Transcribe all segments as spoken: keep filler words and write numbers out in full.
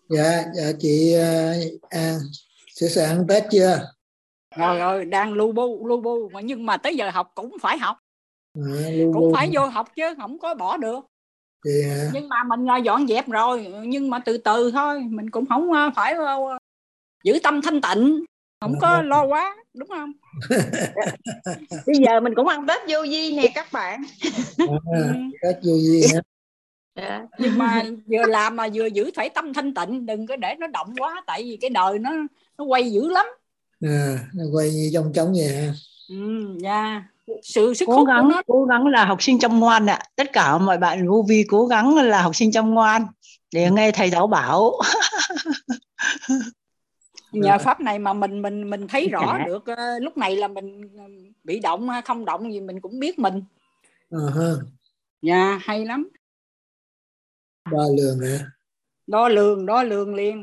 Dạ, dạ chị à, à, sửa soạn ăn Tết chưa? Rồi rồi đang lu bu lu bu mà nhưng mà tới giờ học cũng phải học, À, lu cũng bu phải vô học chứ không có bỏ được. thì à, Nhưng mà mình là dọn dẹp rồi, nhưng mà từ từ thôi, mình cũng không phải giữ tâm thanh tịnh, không có lo quá, đúng không? Bây giờ mình cũng ăn Tết vô vi nè các bạn. à, Tết vô gì hả? Yeah. Nhưng mà vừa làm mà vừa giữ phải tâm thanh tịnh, đừng có để nó động quá, tại vì cái đời nó nó quay dữ lắm. À, nó quay như trong trống vậy ha. Ừ, yeah. Sự sức Cố hút gắng của nó. cố gắng là học sinh chăm ngoan ạ. Tất cả mọi bạn vô vi cố gắng là học sinh chăm ngoan để nghe thầy giáo bảo. Nhờ pháp này mà mình mình mình thấy rõ được uh, lúc này là mình bị động không động gì mình cũng biết mình. Uh-huh. Dạ, hay lắm. Đo lường hả? Đo lường, đo lường liền.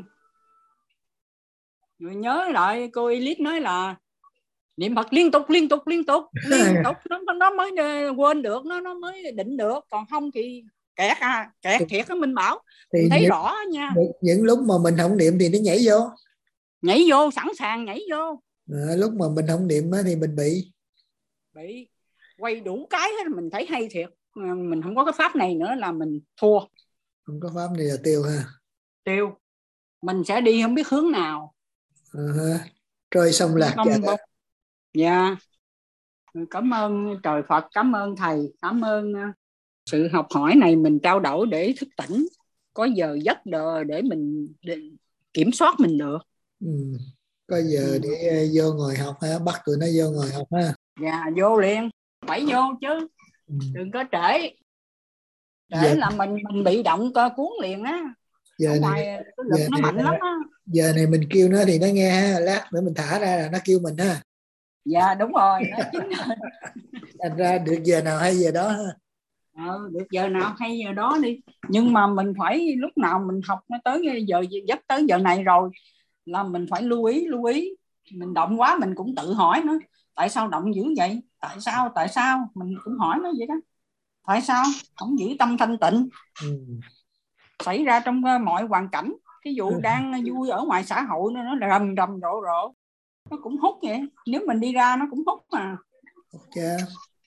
Rồi nhớ lại cô Elite nói là niệm Phật liên tục liên tục liên tục liên tục nó nó mới quên được, nó nó mới định được, còn không thì kẹt à kẹt thiệt á. Mình bảo Thì mình thấy những, rõ nha. những, những lúc mà mình không niệm thì nó nhảy vô. Nhảy vô, sẵn sàng nhảy vô. À, lúc mà mình không niệm thì mình bị bị quay đủ cái hết. Mình thấy hay thiệt, mình không có cái pháp này nữa là mình thua. Không có pháp này là tiêu ha. Tiêu. Mình sẽ đi không biết hướng nào. Uh-huh. Trôi sông lạc chợ. Dạ. Cảm ơn trời Phật, cảm ơn thầy, cảm ơn sự học hỏi này mình trao đổi để thức tỉnh, có giờ giấc để mình để kiểm soát mình được. Ừ. Có giờ ừ. để vô ngồi học ha, bắt tụi nó vô ngồi học ha. Dạ, vô liền, phải vô chứ. Ừ. Đừng có trễ. Trễ dạ. là mình mình bị động cơ cuốn liền á. Giờ ở này, ngoài cái lực giờ nó này, mạnh lắm á. Giờ này mình kêu nó thì nó nghe ha, lát nữa mình thả ra là nó kêu mình ha. Dạ đúng rồi, nó chính rồi. Thành ra được giờ nào hay giờ đó ha. Ờ, được giờ nào hay giờ đó đi. Nhưng mà mình phải lúc nào mình học nó tới giờ giấc tới giờ này rồi là mình phải lưu ý lưu ý. Mình động quá mình cũng tự hỏi nó, tại sao động dữ vậy, tại sao tại sao mình cũng hỏi nó vậy đó. Tại sao không giữ tâm thanh tịnh? Ừ. Xảy ra trong mọi hoàn cảnh. Ví dụ đang vui ở ngoài xã hội nó nó rầm rầm rộ rộ, nó cũng hút vậy. Nếu mình đi ra nó cũng hút mà. Ok.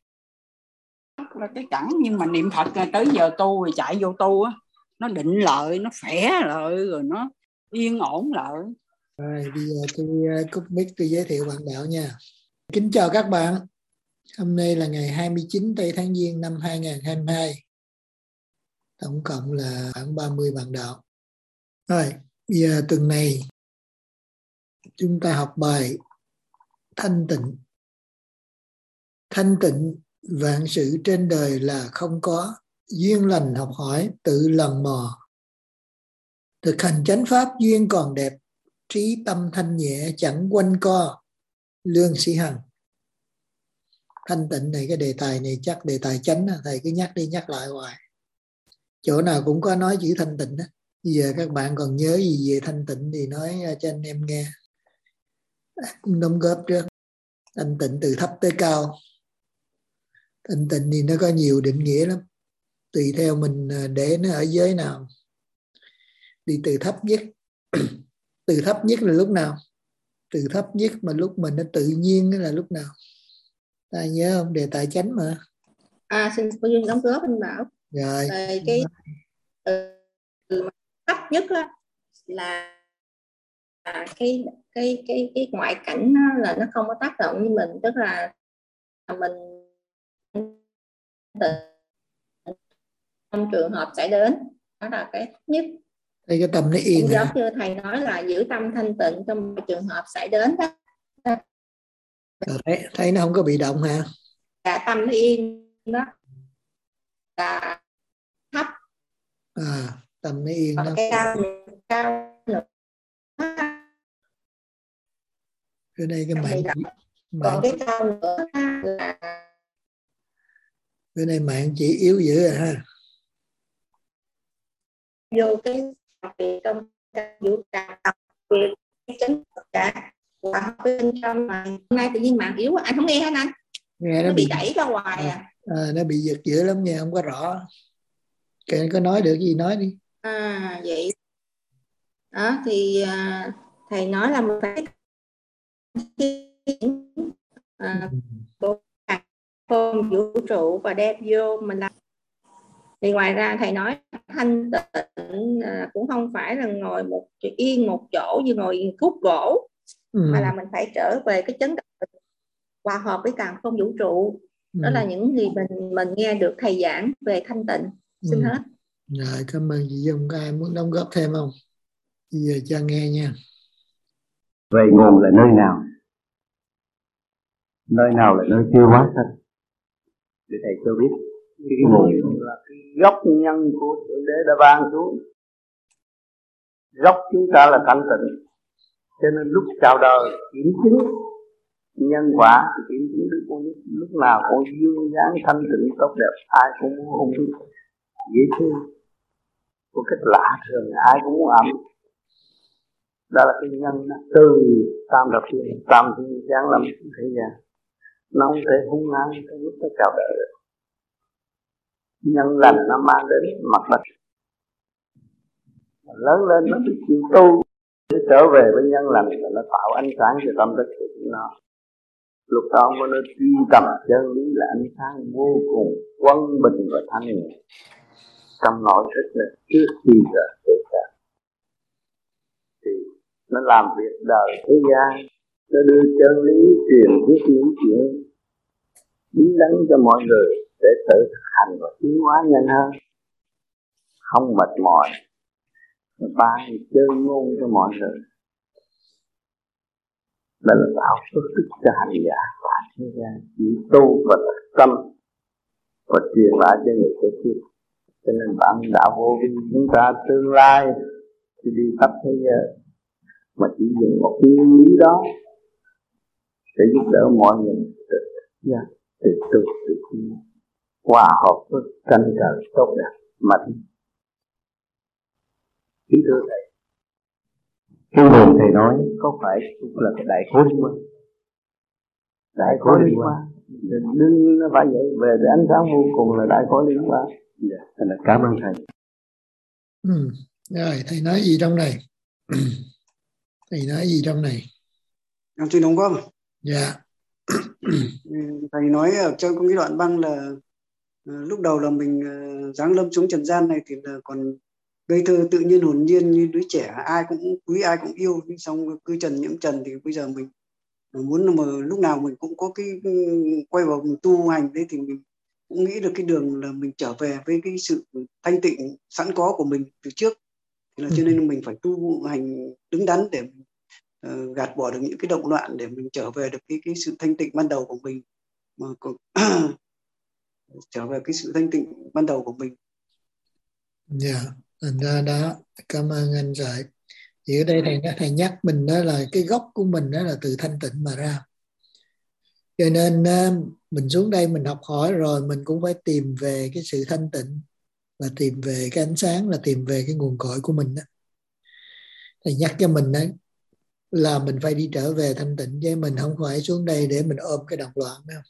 Là cái cẳng, nhưng mà niệm Phật tới giờ tu rồi chạy vô tu á, nó định lợi, nó khỏe lợi, rồi nó yên ổn lợi. Rồi bây giờ tôi cúp mic tôi giới thiệu bạn đạo nha. Kính chào các bạn. Hôm nay là ngày hai mươi chín tây tháng Giêng năm hai nghìn không trăm hai mươi hai. Tổng cộng là khoảng ba mươi bạn đạo. Rồi, bây giờ tuần này chúng ta học bài thanh tịnh. Thanh tịnh, vạn sự trên đời là không có, duyên lành học hỏi tự lần mò. Thực hành chánh pháp duyên còn đẹp, trí tâm thanh nhẹ chẳng quanh co, lương sĩ hằng. Thanh tịnh này, cái đề tài này chắc đề tài chánh, thầy cứ nhắc đi nhắc lại hoài. Chỗ nào cũng có nói chữ thanh tịnh đó. Bây giờ các bạn còn nhớ gì về thanh tịnh thì nói cho anh em nghe. Cũng đóng góp trước. Thanh tịnh từ thấp tới cao. Thanh tịnh thì nó có nhiều định nghĩa lắm, tùy theo mình để nó ở giới nào. Đi từ thấp nhất. Từ thấp nhất là lúc nào? Từ thấp nhất mà lúc mình nó tự nhiên là lúc nào? Ta nhớ không? Đề tài chánh mà. À, xin cô Duyên đóng góp anh Bảo. Rồi. Về cái từ thấp nhất đó, là cái cái cái cái ngoại cảnh đó, là nó không có tác động như mình, tức là mình trong trường hợp xảy đến, đó là cái thấp nhất. Đây cái tâm nó yên. Cũng giống như thầy nói là giữ tâm thanh tịnh trong trường hợp xảy đến đó. Thấy, thấy nó không có bị động hả? Là tâm nó yên đó, là thấp. À, tâm nó yên đó. Cái cao, cao nữa. Cái đây cái mạng, mạng còn cái cao nữa là cái này mạng chỉ yếu dữ rồi ha. Vô cái trong vũ cả việc chính cả và bên trong mà hôm nay tự nhiên mạng yếu quá, anh không nghe hả anh? Nghe nó, nó bị, bị đẩy ra ngoài à. À, nó bị giật dữ lắm nha, không có rõ. Kệ có nói được gì nói đi. À vậy đó thì à, thầy nói là mình phải à, vũ trụ và đem vô mình làm. Thì ngoài ra thầy nói thanh tịnh à, cũng không phải là ngồi một yên một chỗ như ngồi khúc gỗ, ừ. mà là mình phải trở về cái chấn động hòa hợp với càn khôn vũ trụ. Ừ. Đó là những gì mình mình nghe được thầy giảng về thanh tịnh. Xin ừ. hết. Rồi, cảm ơn chị Dung. Có ai muốn đóng góp thêm không? Bây giờ cho nghe nha. Vậy nguồn là nơi nào? Nơi nào là nơi chưa hóa thân? Để thầy cho biết. Cái nguồn là cái gốc nhân của Thượng Đế đã ban xuống. Gốc chúng ta là thanh tịnh. Cho nên lúc chào đời kiểm chứng nhân quả, kiểm chứng được con lúc nào con dương dáng thanh tịnh tốt đẹp, ai cũng muốn hung dễ thương, một cách lạ thường, ai cũng muốn ẩm. Đó là cái nhân từ tam thập thiên, tam thiên giáng lâm thế gian. Nó không thể hung hăng tới lúc nó chào đời được. Nhân lành nó mang đến mặt đất, lớn lên nó biết chịu tu để trở về với nhân lành, và nó tạo ánh sáng cho tâm thức của chúng nó. Lúc đó mới nó truy tầm chân lý là ánh sáng vô cùng quân bình và thanh nhẹ trong nội thức này trước khi giờ thế gian. Thì nó làm việc đời thế gian, nó đưa chân lý truyền thuyết những chuyện đúng đắn cho mọi người để tự thực hành và tiến hóa nhanh hơn, không mệt mỏi, ban chơi ngôn cho mọi người. Đó là tạo phước đức cho hành giả và thế gian, chỉ tu và thực tâm và truyền lại cho người kế tiếp. Cho nên bản đạo vô vi chúng ta tương lai thì đi khắp thế giới mà chỉ dùng một cái nguyên lý đó để giúp đỡ mọi người tự giác, tự tu, tự tiến, hòa hợp với căn trời tốt đẹp mà đi. Kính thưa thầy, cái nguồn thầy nói có phải cũng là cái đại khối liên quan? Đại khối liên quan, đương nhiên nó phải vậy. Về cái ánh sáng vô cùng là đại khối liên quan. Dạ, thành là cảm ơn thầy. Ừ. Rồi, thầy nói gì trong này? Thầy nói gì trong này? Em xin đóng góp. Dạ. Thầy nói ở trong cái đoạn băng là lúc đầu là mình giáng lâm xuống trần gian này thì là còn ngây thơ tự nhiên hồn nhiên như đứa trẻ, ai cũng quý ai cũng yêu, nhưng xong cứ trần nhiễm trần thì bây giờ mình muốn mà lúc nào mình cũng có cái quay vào mình tu hành đấy, thì mình cũng nghĩ được cái đường là mình trở về với cái sự thanh tịnh sẵn có của mình từ trước. Thì là cho nên mình phải tu hành đứng đắn để uh, gạt bỏ được những cái động loạn, để mình trở về được cái cái sự thanh tịnh ban đầu của mình, mà còn trở về cái sự thanh tịnh ban đầu của mình. Dạ, yeah. Thành ra đó, cảm ơn anh Giải. Thì ở đây thầy, thầy nhắc mình đó là cái gốc của mình đó là từ thanh tịnh mà ra. Cho nên mình xuống đây mình học hỏi rồi mình cũng phải tìm về cái sự thanh tịnh, và tìm về cái ánh sáng, là tìm về cái nguồn cội của mình đó. Thầy nhắc cho mình đó là mình phải đi trở về thanh tịnh, chứ mình không phải xuống đây để mình ôm cái động loạn đâu.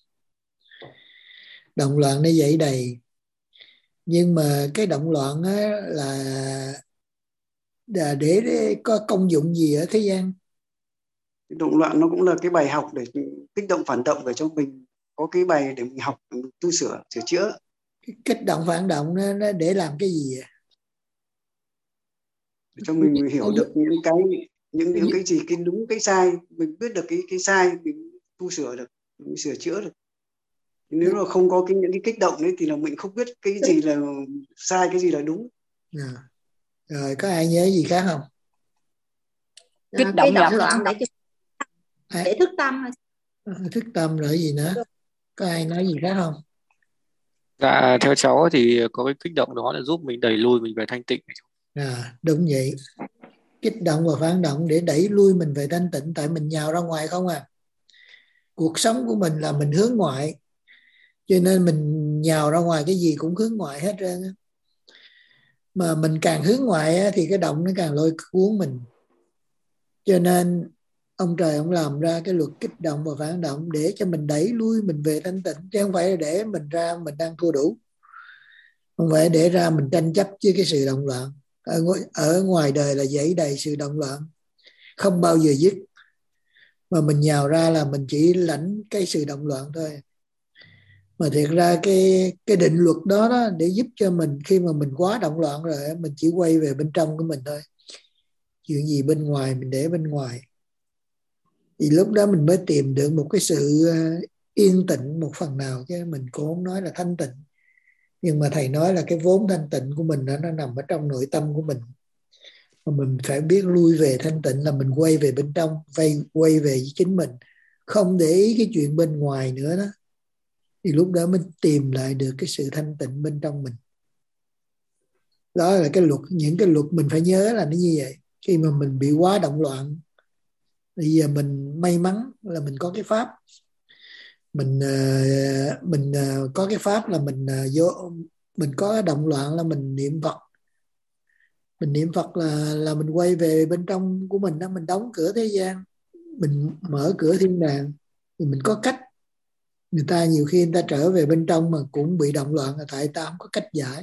Động loạn nó dậy đầy, nhưng mà cái động loạn á là để, để, để có công dụng gì ở thế gian? Động loạn nó cũng là cái bài học để kích động phản động để cho mình có cái bài để mình học, mình tu sửa, sửa chữa. Kích động phản động nó, nó để làm cái gì vậy? Để cho mình, mình hiểu được những cái những những cái gì, cái đúng cái sai, mình biết được cái cái sai, mình tu sửa được, mình sửa chữa được. Nếu mà không có cái những cái kích động đấy thì là mình không biết cái gì là sai, cái gì là đúng. À. Rồi có ai nhớ gì khác không? Kích à, động, động loạn để cho à, để thức tâm. Thức tâm rồi gì nữa? Có ai nói gì khác không? Dạ, theo cháu thì có cái kích động đó là giúp mình đẩy lùi mình về thanh tịnh. À, đúng vậy. Kích động và phản động để đẩy lui mình về thanh tịnh, tại mình nhào ra ngoài không à. Cuộc sống của mình là mình hướng ngoại, cho nên mình nhào ra ngoài cái gì cũng hướng ngoại hết trơn. Mà mình càng hướng ngoại thì cái động nó càng lôi cuốn mình. Cho nên ông trời ông làm ra cái luật kích động và phản động để cho mình đẩy lui mình về thanh tịnh, chứ không phải để mình ra mình đang thua đủ, không phải để ra mình tranh chấp với cái sự động loạn. ở, ở ngoài đời là dãy đầy sự động loạn, không bao giờ dứt, mà mình nhào ra là mình chỉ lãnh cái sự động loạn thôi. Mà thiệt ra cái cái định luật đó, đó để giúp cho mình khi mà mình quá động loạn rồi, mình chỉ quay về bên trong của mình thôi. Chuyện gì bên ngoài mình để bên ngoài, thì lúc đó mình mới tìm được một cái sự yên tĩnh một phần nào, chứ mình cũng không nói là thanh tịnh. Nhưng mà thầy nói là cái vốn thanh tịnh của mình đó, nó nằm ở trong nội tâm của mình. Mà mình phải biết lui về thanh tịnh là mình quay về bên trong, quay, quay về với chính mình, không để ý cái chuyện bên ngoài nữa đó. Thì lúc đó mình tìm lại được cái sự thanh tịnh bên trong mình. Đó là cái luật, những cái luật mình phải nhớ là nó như vậy. Khi mà mình bị quá động loạn, bây giờ mình may mắn là mình có cái pháp, mình mình có cái pháp là mình vô, mình có động loạn là mình niệm Phật. Mình niệm Phật là là mình quay về bên trong của mình đó, mình đóng cửa thế gian, mình mở cửa thiên đàng. Thì mình có cách. Người ta nhiều khi người ta trở về bên trong mà cũng bị động loạn là tại ta không có cách giải.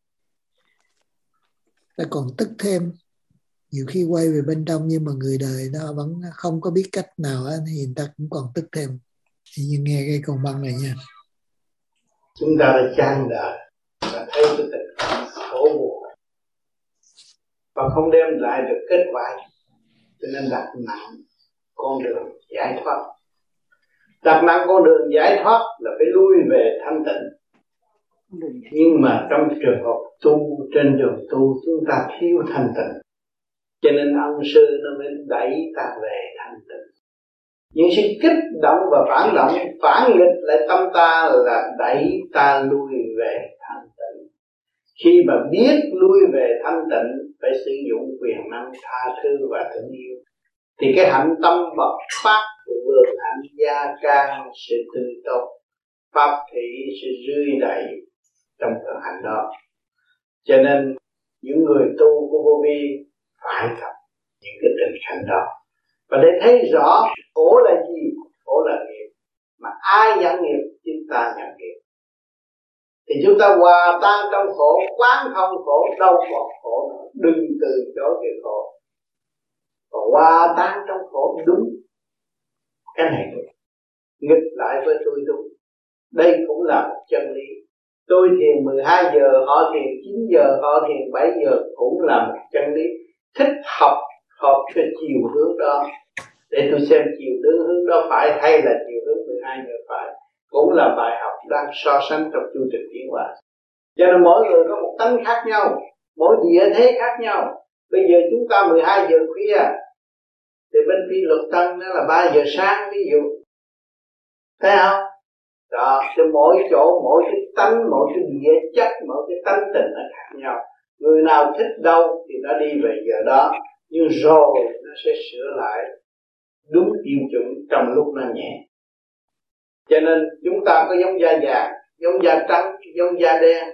Ta còn tức thêm. Nhiều khi quay về bên trong nhưng mà người đời nó vẫn không có biết cách nào á, thì người ta cũng còn tức thêm. Thì như nghe cái câu băng này nha. Chúng ta đã chan đời và thấy cái tình khổ buồn và không đem lại được kết quả, cho nên đặt nặng con đường giải thoát. Đặt nặng con đường giải thoát là phải lui về thanh tịnh. Nhưng mà trong trường hợp tu, trên đường tu chúng ta thiếu thanh tịnh, cho nên ông sư nó mới đẩy ta về thanh tịnh. Những sự kích động và phản động, phản nghịch lại tâm ta là đẩy ta lui về thanh tịnh. Khi mà biết lui về thanh tịnh, phải sử dụng quyền năng tha thứ và thương yêu, thì cái hạnh tâm bộc phát của vườn hạnh gia can sẽ tươi tốt, pháp thị sẽ rươi đầy trong vườn hạnh đó. Cho nên những người tu của vô vi phải gặp những cái tình cảnh đó, và để thấy rõ khổ là gì. Khổ là nghiệp, mà ai nhận nghiệp? Chúng ta nhận nghiệp. Thì chúng ta hòa tan trong khổ, quán không khổ, đâu còn khổ nữa. Đừng từ chối cái khổ, và hòa tan trong khổ đúng. Cái này nghịch lại với tôi tu. Đây cũng là một chân lý. Tôi thiền mười hai giờ, họ thiền chín giờ, họ thiền bảy giờ, cũng là một chân lý. Thích học, học cái chiều hướng đó, để tôi xem chiều hướng đó phải hay là chiều hướng mười hai giờ phải. Cũng là bài học đang so sánh trong chu trình tiến hóa. Cho nên mỗi người có một tánh khác nhau, mỗi địa thế khác nhau. Bây giờ chúng ta mười hai giờ khuya, thì bên phi luật tân nó là ba giờ sáng ví dụ. Thấy không? Đó, thì mỗi chỗ, mỗi cái tánh, mỗi cái địa chất, mỗi cái tánh tình nó khác nhau. Người nào thích đâu thì nó đi về giờ đó, nhưng rồi nó sẽ sửa lại đúng tiêu chuẩn trong lúc nó nhẹ. Cho nên chúng ta có giống da vàng, giống da trắng, giống da đen,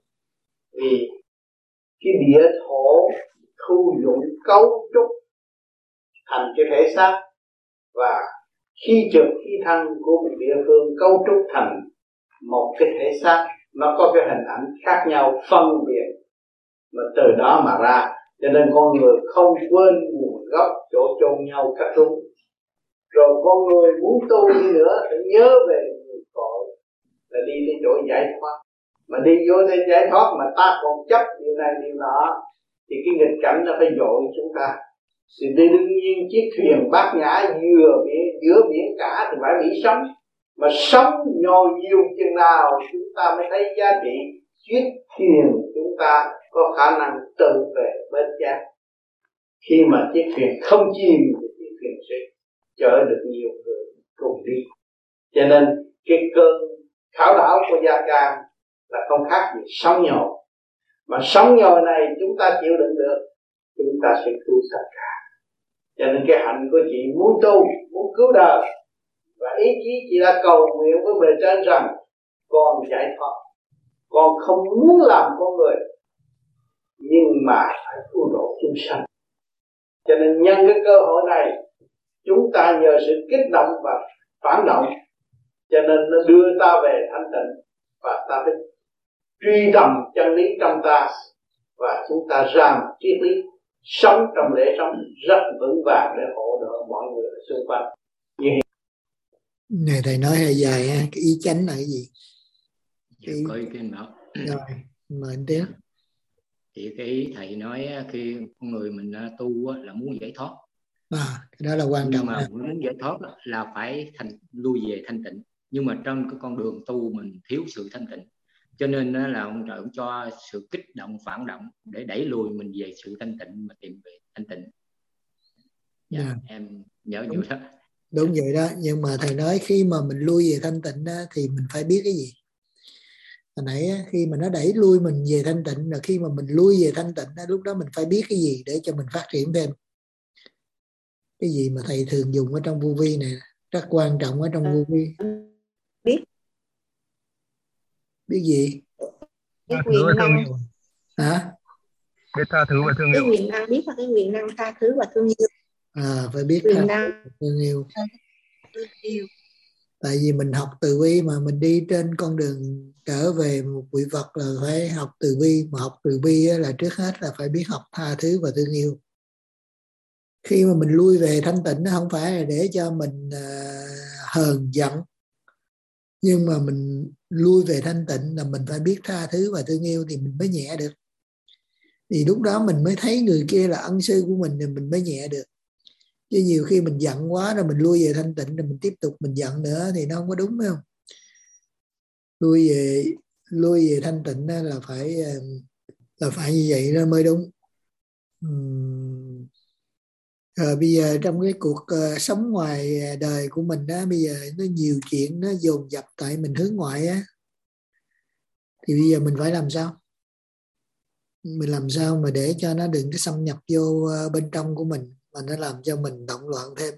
vì cái địa thổ thu dụng cấu trúc thành cái thể xác, và khí trực khí thanh của một địa phương cấu trúc thành một cái thể xác, nó có cái hình ảnh khác nhau phân biệt, mà từ đó mà ra. Cho nên con người không quên nguồn gốc, chỗ chôn nhau cắt rúng. Rồi con người muốn tu đi nữa phải nhớ về nguồn cội, là đi đến chỗ giải thoát. Mà đi vô đến giải thoát mà ta còn chấp điều này điều nọ, thì cái nghịch cảnh nó phải dội chúng ta. Thì đương nhiên chiếc thuyền bát nhã vừa biển, giữa biển cả thì phải bị sóng. Mà sóng nhồi nhiều chừng nào chúng ta mới thấy giá trị chiếc thuyền chúng ta có khả năng tự về bến giác. Khi mà chiếc thuyền không chìm thì chiếc thuyền sẽ chở được nhiều người cùng đi. Cho nên cái cơn khảo đảo của Gia Can là không khác gì sóng nhồi. Mà sóng nhồi này chúng ta chịu đựng được, chúng ta sẽ cứu tất cả. Cho nên cái hạnh của chị muốn tu, muốn cứu đời, và ý chí chị đã cầu nguyện với bề trên rằng con giải thoát, con không muốn làm con người, nhưng mà phải cứu độ chúng sanh. Cho nên nhân cái cơ hội này, chúng ta nhờ sự kích động và phản động, cho nên nó đưa ta về thanh tịnh, và ta phải truy tầm chân lý trong ta, và chúng ta ra một triết lý sống trong lễ sống rất vững vàng để hỗ trợ mọi người ở xung quanh. Này thầy nói hơi dài ha, cái ý chánh là cái gì? Dạ, có ý kiến đó. Rồi, mời anh Tiến. Thì cái ý thầy nói khi con người mình tu là muốn giải thoát. À, cái đó là quan trọng. Nhưng mà muốn giải thoát là phải thành lui về thanh tịnh. Nhưng mà trong cái con đường tu mình thiếu sự thanh tịnh. Cho nên là ông trời cũng cho sự kích động, phản động để đẩy lùi mình về sự thanh tịnh mà tìm về thanh tịnh. Dạ, yeah, em nhớ nhiều đó. Đúng vậy đó, nhưng mà thầy nói khi mà mình lui về thanh tịnh đó, thì mình phải biết cái gì? Hồi nãy khi mà nó đẩy lui mình về thanh tịnh, là khi mà mình lui về thanh tịnh đó, lúc đó mình phải biết cái gì để cho mình phát triển thêm. Cái gì mà thầy thường dùng ở trong vô vi này rất quan trọng ở trong vô vi. Biết. Biết gì? Cái quyền năng. Hả? Biết tha thứ và thương cái yêu. Quyền năng, biết là cái quyền năng tha thứ và thương yêu. À, phải biết quyền tha năng thứ và thương yêu. Thương yêu. Tại vì mình học từ bi mà mình đi trên con đường trở về một vị Phật là phải học từ bi. Mà học từ bi là trước hết là phải biết học tha thứ và thương yêu. Khi mà mình lui về thanh tịnh nó không phải là để cho mình uh, hờn giận, nhưng mà mình lui về thanh tịnh là mình phải biết tha thứ và thương yêu thì mình mới nhẹ được. Thì lúc đó mình mới thấy người kia là ân sư của mình thì mình mới nhẹ được. Chứ nhiều khi mình giận quá rồi mình lui về thanh tịnh rồi mình tiếp tục mình giận nữa thì nó không có đúng, phải không? Lui về lui về thanh tịnh là phải là phải như vậy nó mới đúng. Uhm. Rồi bây giờ trong cái cuộc uh, sống ngoài đời của mình đó, bây giờ nó nhiều chuyện nó dồn dập tại mình hướng ngoại á, thì bây giờ mình phải làm sao? Mình làm sao mà để cho nó đừng có xâm nhập vô uh, bên trong của mình mà nó làm cho mình động loạn thêm.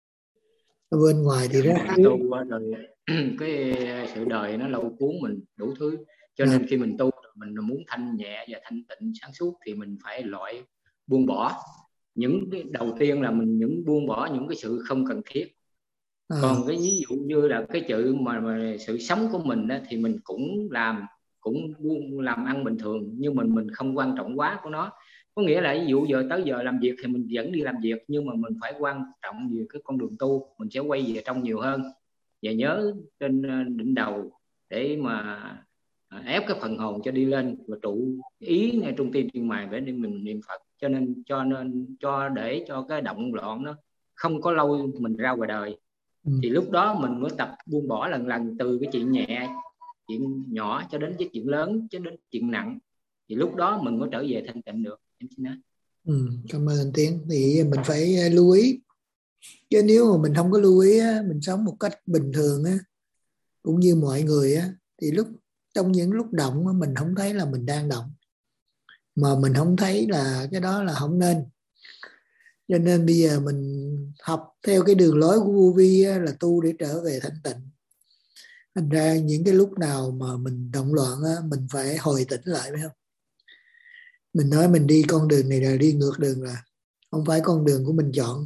Ở bên ngoài thì rất tu rồi cái sự đời nó lâu cuốn mình đủ thứ, cho nên khi mình tu mình muốn thanh nhẹ và thanh tịnh sáng suốt thì mình phải loại buông bỏ. Những cái đầu tiên là mình những buông bỏ những cái sự không cần thiết. À. Còn cái ví dụ như là cái chuyện mà, mà sự sống của mình đó, thì mình cũng làm cũng buông làm ăn bình thường, nhưng mình mình không quan trọng quá của nó. Có nghĩa là ví dụ giờ tới giờ làm việc thì mình vẫn đi làm việc, nhưng mà mình phải quan trọng về cái con đường tu, mình sẽ quay về trong nhiều hơn và nhớ trên đỉnh đầu để mà ép cái phần hồn cho đi lên và trụ ý ngay trung tim tim mài để mình niệm Phật. Cho nên cho nên cho để cho cái động loạn nó không có lâu mình ra ngoài đời. Ừ. Thì lúc đó mình mới tập buông bỏ lần lần từ cái chuyện nhẹ, chuyện nhỏ cho đến cái chuyện lớn, cho đến chuyện nặng, thì lúc đó mình mới trở về thanh tịnh được. Em xin nói. Ừ, cảm ơn anh Tiến. Thì mình phải lưu ý, chứ nếu mà mình không có lưu ý á, mình sống một cách bình thường á, cũng như mọi người á, thì lúc trong những lúc động á, mình không thấy là mình đang động, mà mình không thấy là cái đó là không nên. Cho nên bây giờ mình học theo cái đường lối của vô vi á, là tu để trở về thanh tịnh. Thành ra những cái lúc nào mà mình động loạn á, mình phải hồi tỉnh lại, phải không? Mình nói mình đi con đường này là đi ngược đường, là không phải con đường của mình chọn.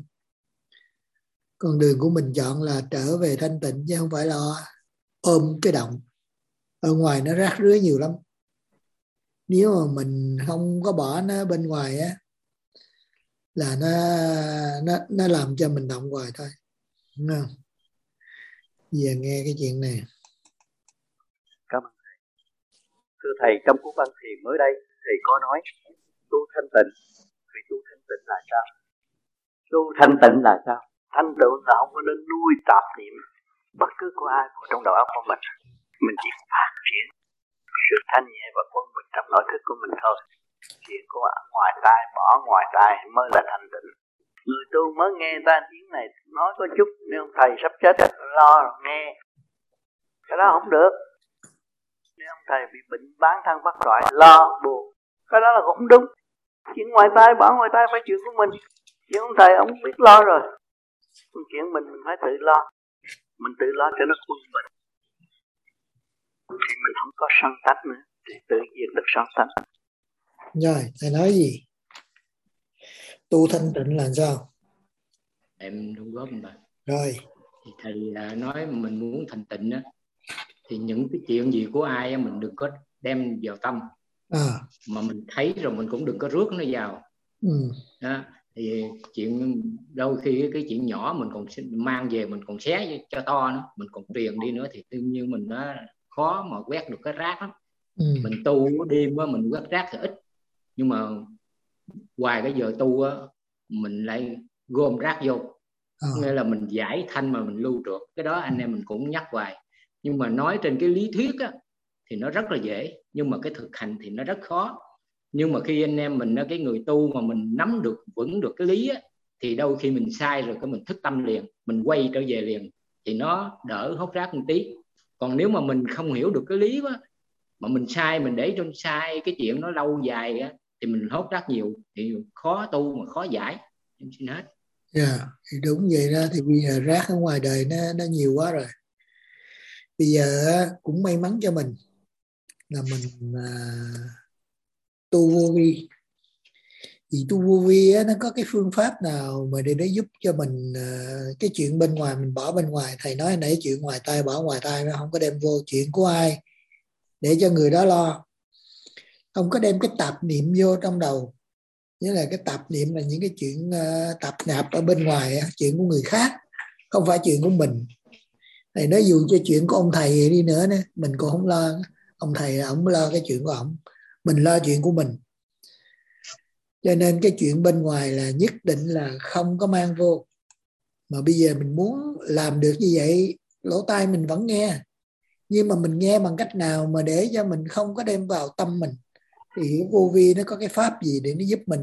Con đường của mình chọn là trở về thanh tịnh, chứ không phải là ôm cái động. Ở ngoài nó rác rưới nhiều lắm. Nếu mà mình không có bỏ nó bên ngoài á, là nó nó nó làm cho mình động hoài thôi, đúng không? Giờ nghe cái chuyện này. Cảm ơn thầy. Thưa thầy, trong cuốn văn thiền mới đây thầy có nói tu thanh tịnh. Vì tu thanh tịnh là sao? Tu thanh tịnh là sao? Thanh tịnh là không có nên nuôi tạp niệm bất cứ của ai vào trong đầu óc của mình. Mình chỉ phát triển sự thanh nhẹ và quân bình trong nội thức của mình thôi. Chuyện của ngoài tai, bỏ ngoài tai mới là thanh tịnh. Người tu mới nghe ta tiếng này nói có chút, nếu ông thầy sắp chết lo rồi nghe, cái đó không được. Nếu ông thầy bị bệnh bán thân bắt loại lo buồn, cái đó là cũng đúng. Chuyện ngoài tai, bỏ ngoài tai phải chuyện của mình. Chuyện ông thầy ông biết lo rồi, chuyện mình mình phải tự lo. Mình tự lo cho nó quân bình thì mình không có sân tánh nữa, thì tự diệt được sân tánh. Rồi, thầy nói gì? Tu thanh tịnh là sao? Em đóng góp mà. Rồi. Thì thầy nói mình muốn thanh tịnh á, thì những cái chuyện gì của ai mình đừng có đem vào tâm. À. Mà mình thấy rồi mình cũng đừng có rước nó vào. Ừ. Đó. Thì chuyện đôi khi cái, cái chuyện nhỏ mình còn mang về mình còn xé cho to nữa, mình còn truyền đi nữa thì tự nhiên mình nó khó mà quét được cái rác lắm. Ừ. Mình tu đêm á mình quét rác thì ít, nhưng mà ngoài cái giờ tu á mình lại gom rác vô. À. Nghĩa là mình giải thanh mà mình lưu trượt. Cái đó anh em mình cũng nhắc hoài. Nhưng mà nói trên cái lý thuyết á thì nó rất là dễ, nhưng mà cái thực hành thì nó rất khó. Nhưng mà khi anh em mình cái người tu mà mình nắm được vững được cái lý á, thì đôi khi mình sai rồi cái mình thức tâm liền, mình quay trở về liền thì nó đỡ hốt rác một tí. Còn nếu mà mình không hiểu được cái lý á, mà mình sai, mình để trong sai cái chuyện nó lâu dài á, thì mình hốt rác nhiều thì khó tu mà khó giải. Em xin hết. Dạ, yeah, thì đúng vậy đó. Thì bây giờ rác ở ngoài đời nó nó nhiều quá rồi. Bây giờ cũng may mắn cho mình là mình à, tu vô vi. Vì tu vô vi á, nó có cái phương pháp nào mà để nó giúp cho mình à, cái chuyện bên ngoài mình bỏ bên ngoài. Thầy nói nãy chuyện ngoài tai bỏ ngoài tai, nó không có đem vô chuyện của ai để cho người đó lo. Không có đem cái tạp niệm vô trong đầu. Nghĩa là cái tạp niệm là những cái chuyện uh, tạp nạp ở bên ngoài, chuyện của người khác, không phải chuyện của mình. Thầy nói dù cho chuyện của ông thầy đi nữa nữa mình cũng không lo. Ông thầy ông lo cái chuyện của ông, mình lo chuyện của mình. Cho nên cái chuyện bên ngoài là nhất định là không có mang vô. Mà bây giờ mình muốn làm được như vậy, lỗ tai mình vẫn nghe, nhưng mà mình nghe bằng cách nào mà để cho mình không có đem vào tâm mình. Thì vô vi nó có cái pháp gì để nó giúp mình?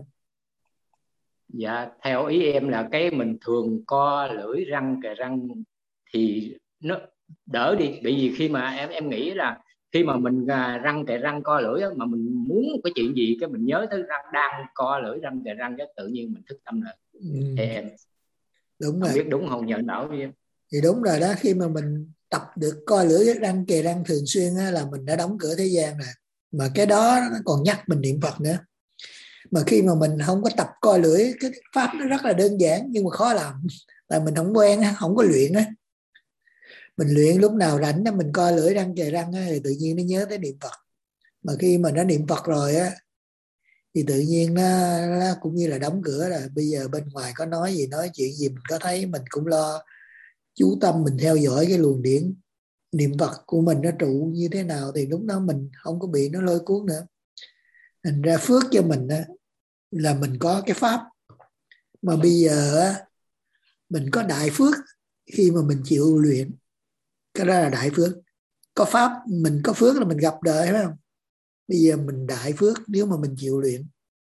Dạ, theo ý em là cái mình thường co lưỡi răng kề răng thì nó đỡ đi. Bởi vì khi mà em em nghĩ là khi mà mình răng kề răng co lưỡi mà mình muốn cái chuyện gì cái mình nhớ tới răng đang co lưỡi răng kề răng, cái tự nhiên mình thức tâm lại. Ừ. Thì em đúng không rồi. biết đúng không, nhận bảo với em. Thì đúng rồi đó, khi mà mình tập được coi lưỡi răng kề răng thường xuyên á, là mình đã đóng cửa thế gian rồi. Mà cái đó nó còn nhắc mình niệm Phật nữa. Mà khi mà mình không có tập coi lưỡi, cái pháp nó rất là đơn giản nhưng mà khó làm. Tại mình không quen, không có luyện á. Mình luyện lúc nào rảnh đó mình coi lưỡi răng kề răng á, thì tự nhiên nó nhớ tới niệm Phật. Mà khi mà nó niệm Phật rồi á, thì tự nhiên nó, nó cũng như là đóng cửa rồi. Bây giờ bên ngoài có nói gì, nói chuyện gì mình có thấy, mình cũng lo chú tâm mình theo dõi cái luồng điển niệm Phật của mình nó trụ như thế nào, thì lúc đó mình không có bị nó lôi cuốn nữa. Thành ra phước cho mình á, là mình có cái pháp. Mà bây giờ á, mình có đại phước khi mà mình chịu luyện, cái đó là đại phước. Có pháp, mình có phước là mình gặp đời, phải không? Bây giờ mình đại phước nếu mà mình chịu luyện.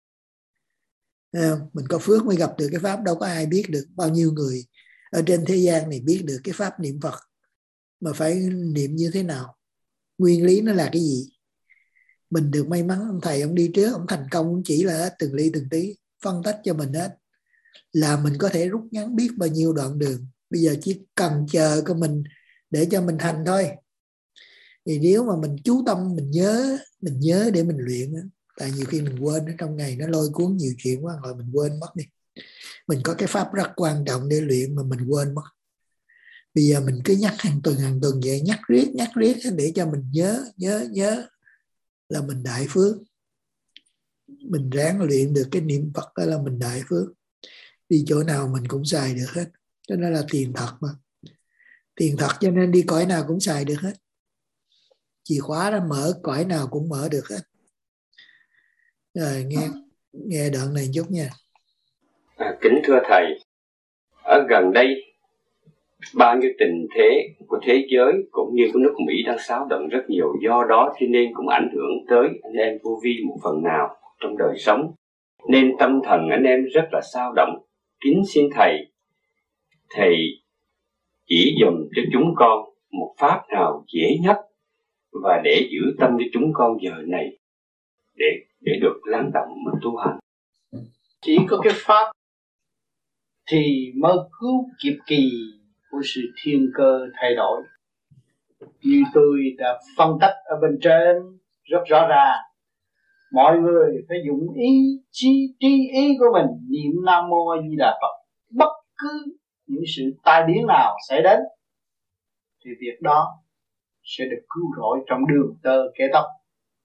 Mình có phước mới gặp được cái pháp. Đâu có ai biết được, bao nhiêu người ở trên thế gian này biết được cái pháp niệm Phật, mà phải niệm như thế nào, nguyên lý nó là cái gì. Mình được may mắn ông thầy ông đi trước, ông thành công, ông chỉ là từng ly từng tí, phân tích cho mình hết, là mình có thể rút ngắn biết bao nhiêu đoạn đường. Bây giờ chỉ cần chờ của mình để cho mình hành thôi. Thì nếu mà mình chú tâm, mình nhớ, mình nhớ để mình luyện. Tại nhiều khi mình quên, ở trong ngày nó lôi cuốn nhiều chuyện quá rồi mình quên mất đi. Mình có cái pháp rất quan trọng để luyện mà mình quên mất. Bây giờ mình cứ nhắc hàng tuần hàng tuần vậy, nhắc riết nhắc riết để cho mình nhớ nhớ nhớ là mình đại phước. Mình ráng luyện được cái niệm Phật đó là mình đại phước. Đi chỗ nào mình cũng xài được hết. Cho nên là tiền thật mà. Tiền thật cho nên đi cõi nào cũng xài được hết. Chìa khóa đó mở cõi nào cũng mở được hết. Rồi nghe nghe đoạn này chút nha. À, kính thưa thầy, ở gần đây bao nhiêu tình thế của thế giới cũng như của nước Mỹ đang xáo động rất nhiều, do đó cho nên cũng ảnh hưởng tới anh em vô vi một phần nào trong đời sống, nên tâm thần anh em rất là xao động. Kính xin thầy, thầy chỉ dùm cho chúng con một pháp nào dễ nhất và để giữ tâm cho chúng con giờ này để để được lắng động mà tu hành. Chỉ có cái pháp thì mới cứu kịp kỳ của sự thiên cơ thay đổi. Như tôi đã phân tích ở bên trên rất rõ ràng, mọi người phải dùng ý chi trí ý của mình niệm Nam Mô A Di Đà Phật. Bất cứ những sự tai biến nào xảy đến thì việc đó sẽ được cứu rỗi trong đường tơ kẻ tóc.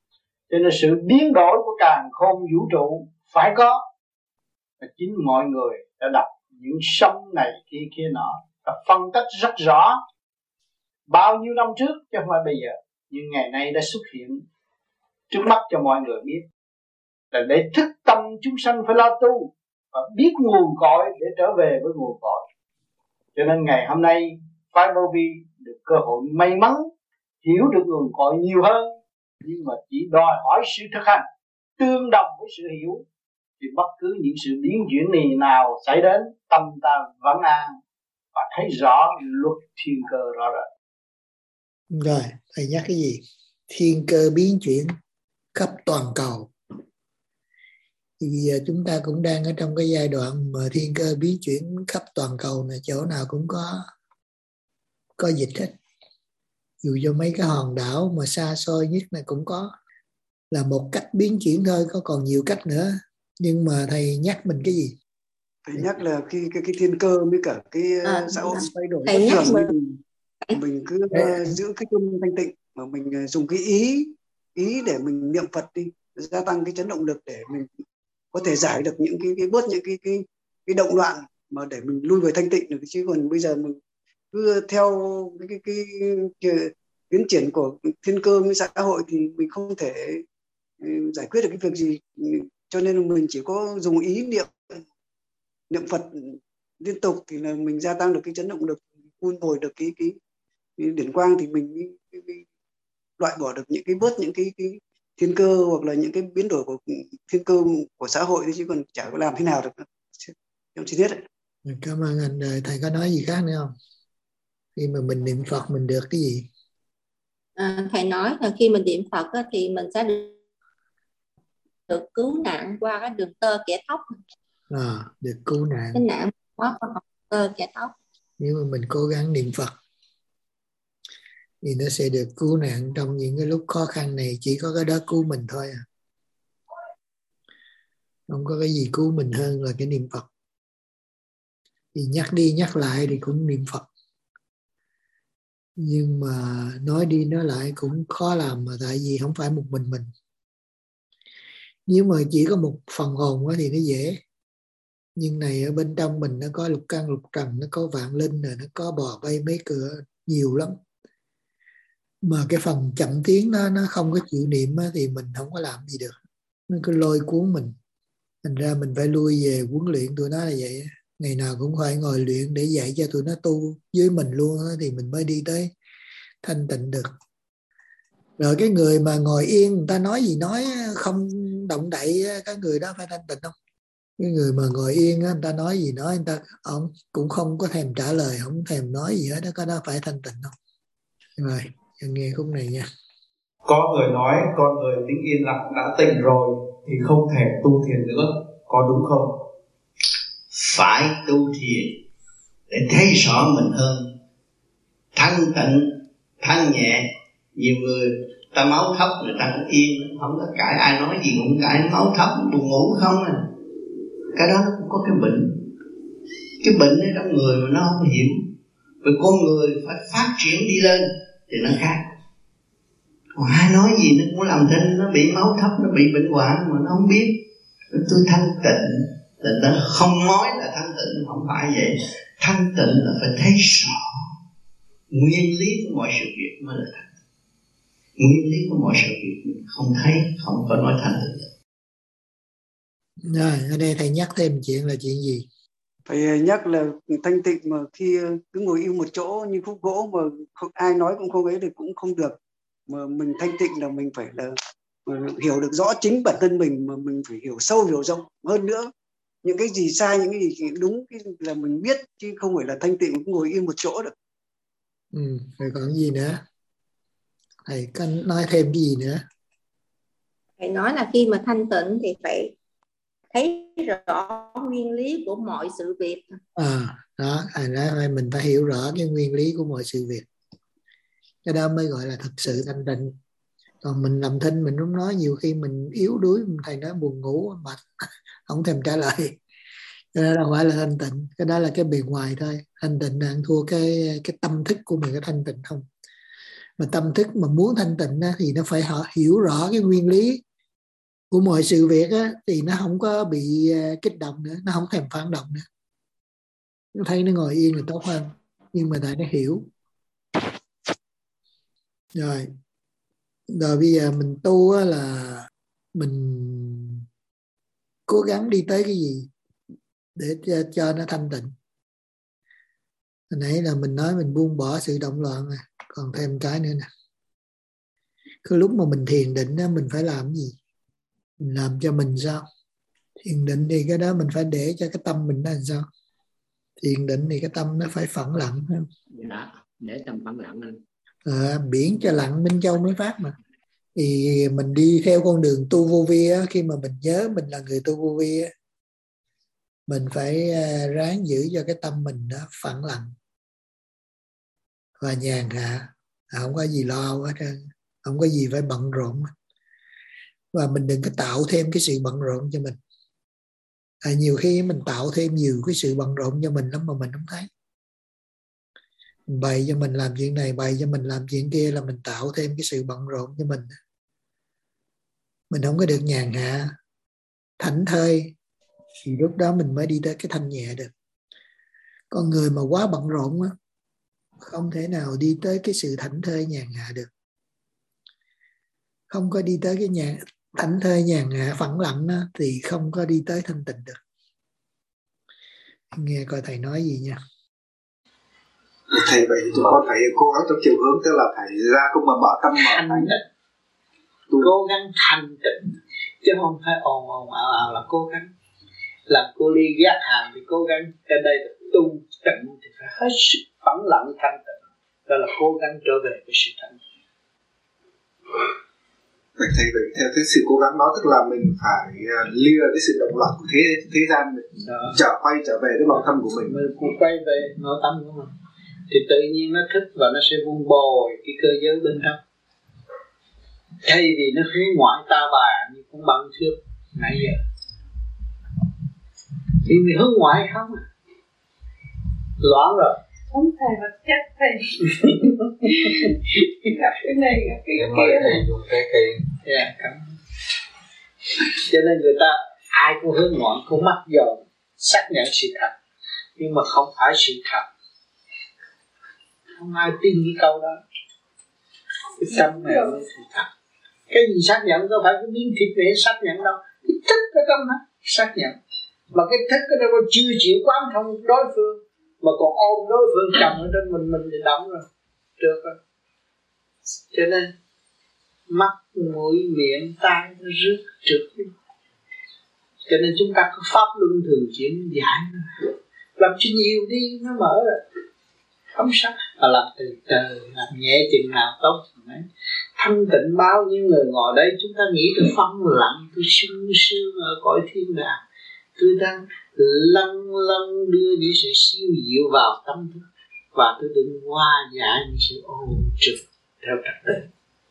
Cho nên sự biến đổi của càn khôn vũ trụ phải có. Và chính mọi người đã đọc những sông này kia kia nọ, và phân tích rất rõ bao nhiêu năm trước chứ không phải bây giờ, nhưng ngày nay đã xuất hiện trước mắt cho mọi người biết, là để thức tâm chúng sanh phải lo tu và biết nguồn cội để trở về với nguồn cội. Cho nên ngày hôm nay phái Vô Vi được cơ hội may mắn hiểu được nguồn cội nhiều hơn, nhưng mà chỉ đòi hỏi sự thực hành tương đồng với sự hiểu, thì bất cứ những sự biến chuyển này nào xảy đến, tâm ta vẫn an và thấy rõ luật thiên cơ rõ rệt. Rồi, thầy nhắc cái gì? Thiên cơ biến chuyển khắp toàn cầu. Thì bây giờ chúng ta cũng đang ở trong cái giai đoạn mà thiên cơ biến chuyển khắp toàn cầu này, chỗ nào cũng có có dịch hết. Dù cho mấy cái hòn đảo mà xa xôi nhất này cũng có, là một cách biến chuyển thôi, có còn nhiều cách nữa. Nhưng mà thầy nhắc mình cái gì? Thầy nhắc là cái cái, cái thiên cơ với cả cái à, xã hội thay đổi thầy nhắc mình, mình, mình cứ uh, giữ cái tâm thanh tịnh, mà mình uh, dùng cái ý ý để mình niệm Phật đi, gia tăng cái chấn động lực để mình có thể giải được những cái, cái bớt những cái cái cái động loạn, mà để mình lui về thanh tịnh được. Chứ còn bây giờ mình cứ theo cái cái, cái, cái tiến triển của thiên cơ với xã hội thì mình không thể giải quyết được cái việc gì. Cho nên mình chỉ có dùng ý niệm niệm Phật liên tục thì là mình gia tăng được cái chấn động lực, vun bồi được cái cái, cái điển quang, thì mình cái, cái, loại bỏ được những cái bớt những cái, cái thiên cơ hoặc là những cái biến đổi của thiên cơ của xã hội, chứ còn chả có làm thế nào được trong chi tiết. Cảm ơn anh. Đời thầy có nói gì khác nữa không? Khi mà mình niệm Phật mình được cái gì? À, thầy nói là khi mình niệm Phật á, thì mình sẽ được, được cứu nạn qua cái đường tơ kẻ tóc. À, được cứu nạn. Cái nạn quá qua tơ kẻ tóc. Nếu mà mình cố gắng niệm Phật thì nó sẽ được cứu nạn trong những cái lúc khó khăn này. Chỉ có cái đó cứu mình thôi à. Không có cái gì cứu mình hơn là cái niệm Phật. Thì nhắc đi nhắc lại thì cũng niệm Phật. Nhưng mà nói đi nói lại cũng khó làm, mà tại vì không phải một mình mình. Nếu mà chỉ có một phần hồn thì nó dễ. Nhưng này ở bên trong mình nó có lục căn lục trần, nó có vạn linh, rồi nó có bò bay mấy cửa nhiều lắm. Mà cái phần chậm tiến đó, nó không có chịu niệm thì mình không có làm gì được. Nó cứ lôi cuốn mình. Thành ra mình phải lui về huấn luyện tụi nó là vậy. Ngày nào cũng phải ngồi luyện để dạy cho tụi nó tu với mình luôn thì mình mới đi tới thanh tịnh được. Rồi cái người mà ngồi yên, người ta nói gì nói, không động đậy, cái người đó phải thanh tịnh không? Cái người mà ngồi yên, người ta nói gì nói, người ta ông cũng không có thèm trả lời, không thèm nói gì hết đó, có đó phải thanh tịnh không? Rồi, nghe khúc này nha. Có người nói con người tính yên lặng đã tịnh rồi thì không thể tu thiền nữa, có đúng không? Phải tu thiền để thấy rõ mình hơn, thanh tịnh, thanh nhẹ. Nhiều người ta máu thấp, người ta cũng yên, không có cãi, ai nói gì cũng cãi, máu thấp, buồn ngủ không à. Cái đó nó cũng có cái bệnh. Cái bệnh ở trong người mà nó không hiểu. Vì con người phải phát triển đi lên thì nó khác. Còn ai nói gì nó cũng làm thinh, nó bị máu thấp, nó bị bệnh hoạn mà nó không biết. Tôi thanh tịnh, tịnh đó không nói là thanh tịnh, không phải vậy. Thanh tịnh là phải thấy rõ nguyên lý của mọi sự việc mới là thanh. Nguyên lý của mọi sự việc mình không thấy, không có nói thanh tịnh. Rồi, ở đây thầy nhắc thêm chuyện là chuyện gì? Thầy nhắc là thanh tịnh mà khi cứ ngồi im một chỗ như khúc gỗ mà không, ai nói cũng không ấy thì cũng không được. Mà mình thanh tịnh là mình phải là hiểu được rõ chính bản thân mình, mà mình phải hiểu sâu hiểu rộng hơn nữa. Những cái gì sai, những cái gì đúng là mình biết, chứ không phải là thanh tịnh cũng ngồi yên một chỗ được. Ừ, rồi còn gì nữa? Thầy có nói thêm cái gì nữa? Thầy nói là khi mà thanh tịnh thì phải thấy rõ nguyên lý của mọi sự việc. À, đó, thầy nói mình phải hiểu rõ cái nguyên lý của mọi sự việc. Cái đó mới gọi là thật sự thanh tịnh. Còn mình làm thinh, mình không nói, nhiều khi mình yếu đuối, thầy nói buồn ngủ, mệt, không thèm trả lời. Cái đó đâu phải là thanh tịnh, cái đó là cái bề ngoài thôi. Thanh tịnh là ăn thua cái cái tâm thức của mình, cái thanh tịnh không. Mà tâm thức mà muốn thanh tịnh á, thì nó phải họ hiểu rõ cái nguyên lý của mọi sự việc á, thì nó không có bị kích động nữa, nó không thèm phản động nữa. Nó thấy nó ngồi yên là tốt hơn, nhưng mà tại nó hiểu. Rồi, rồi bây giờ mình tu á, là mình cố gắng đi tới cái gì để cho, cho nó thanh tịnh. Hồi nãy là mình nói mình buông bỏ sự động loạn này. Còn thêm cái nữa nè. Cái lúc mà mình thiền định á, mình phải làm gì? Mình làm cho mình sao? Thiền định thì cái đó mình phải để cho cái tâm mình nó làm sao? Thiền định thì cái tâm nó phải phẳng lặng. Dạ, để tâm phẳng lặng lên. À, biển cho lặng Minh Châu mới phát mà. Thì mình đi theo con đường tu vô vi á, khi mà mình nhớ mình là người tu vô vi á, mình phải ráng giữ cho cái tâm mình đó phẳng lặng và nhàn hạ, không có gì lo hết trơn, không có gì phải bận rộn. Và mình đừng có tạo thêm cái sự bận rộn cho mình. À, nhiều khi mình tạo thêm nhiều cái sự bận rộn cho mình lắm mà mình không thấy. Mình bày cho mình làm chuyện này, bày cho mình làm chuyện kia là mình tạo thêm cái sự bận rộn cho mình. Mình không có được nhàn hạ, thảnh thơi, thì lúc đó mình mới đi tới cái thanh nhẹ được. Con người mà quá bận rộn á, không thể nào đi tới cái sự thảnh thơi nhàn hạ được. Không có đi tới cái nhàn thảnh thơi nhàn hạ phẳng lặng đó, thì không có đi tới thanh tịnh được. Nghe coi thầy nói gì nha. Thầy vậy chúng con phải cố gắng trong chiều hướng, tức là phải ra công mà mở tâm mở thanh tịnh, cố gắng thanh tịnh, chứ không phải ồn ồn ào ào là cố gắng. Làm cô ly gác hàng thì cố gắng, ở đây là tu tịnh thì phải hết sức phẳng lặng thanh tịnh, đó là cố gắng trở về với sự thanh. Vậy thầy vậy theo cái sự cố gắng đó, tức là mình phải lìa cái sự động loạn của thế thế gian, mình trở quay trở về cái nội tâm của mình. Mình cũng quay về nội tâm của mình, thì tự nhiên nó thích và nó sẽ vun bồi cái cơ giới bên trong. Thay vì nó hướng ngoại ta bà như con băng trước nãy giờ, thì mình hướng ngoại không à, loạn rồi. Không thầy vật chất thầy gặp cái này gặp cái kia này dùng cái kia. Yeah, cảm. Cho nên người ta ai cũng hướng ngoại, cũng mắc dầu xác nhận sự thật, nhưng mà không phải sự thật. Không ai tin cái câu đó. Cái tâm này là sự thật. Cái gì xác nhận đâu phải cái miếng thịt để xác nhận đâu, cái thức ở trong đó xác nhận. Mà cái thức ở đâu chưa chịu quán thông đối phương, mà còn ôm đối phương chồng ở trên mình, mình thì đóng rồi, trượt rồi. Cho nên mắt, mũi, miệng, tai nó rước trượt đi. Cho nên chúng ta có pháp luân thường chuyển giải nó, làm cho nhiều đi nó mở rồi, không sao. Mà làm từ từ, làm nhẹ chừng nào tốt đấy. Thanh tịnh bao nhiêu người ngồi đây, chúng ta nghĩ tôi phân lặng, tôi sung sướng ở cõi thiên đàng, tôi đang lăn lăn đưa những sự siêu diệu vào tâm thức, và tôi đừng hoa giải những sự ô trực theo trật tự.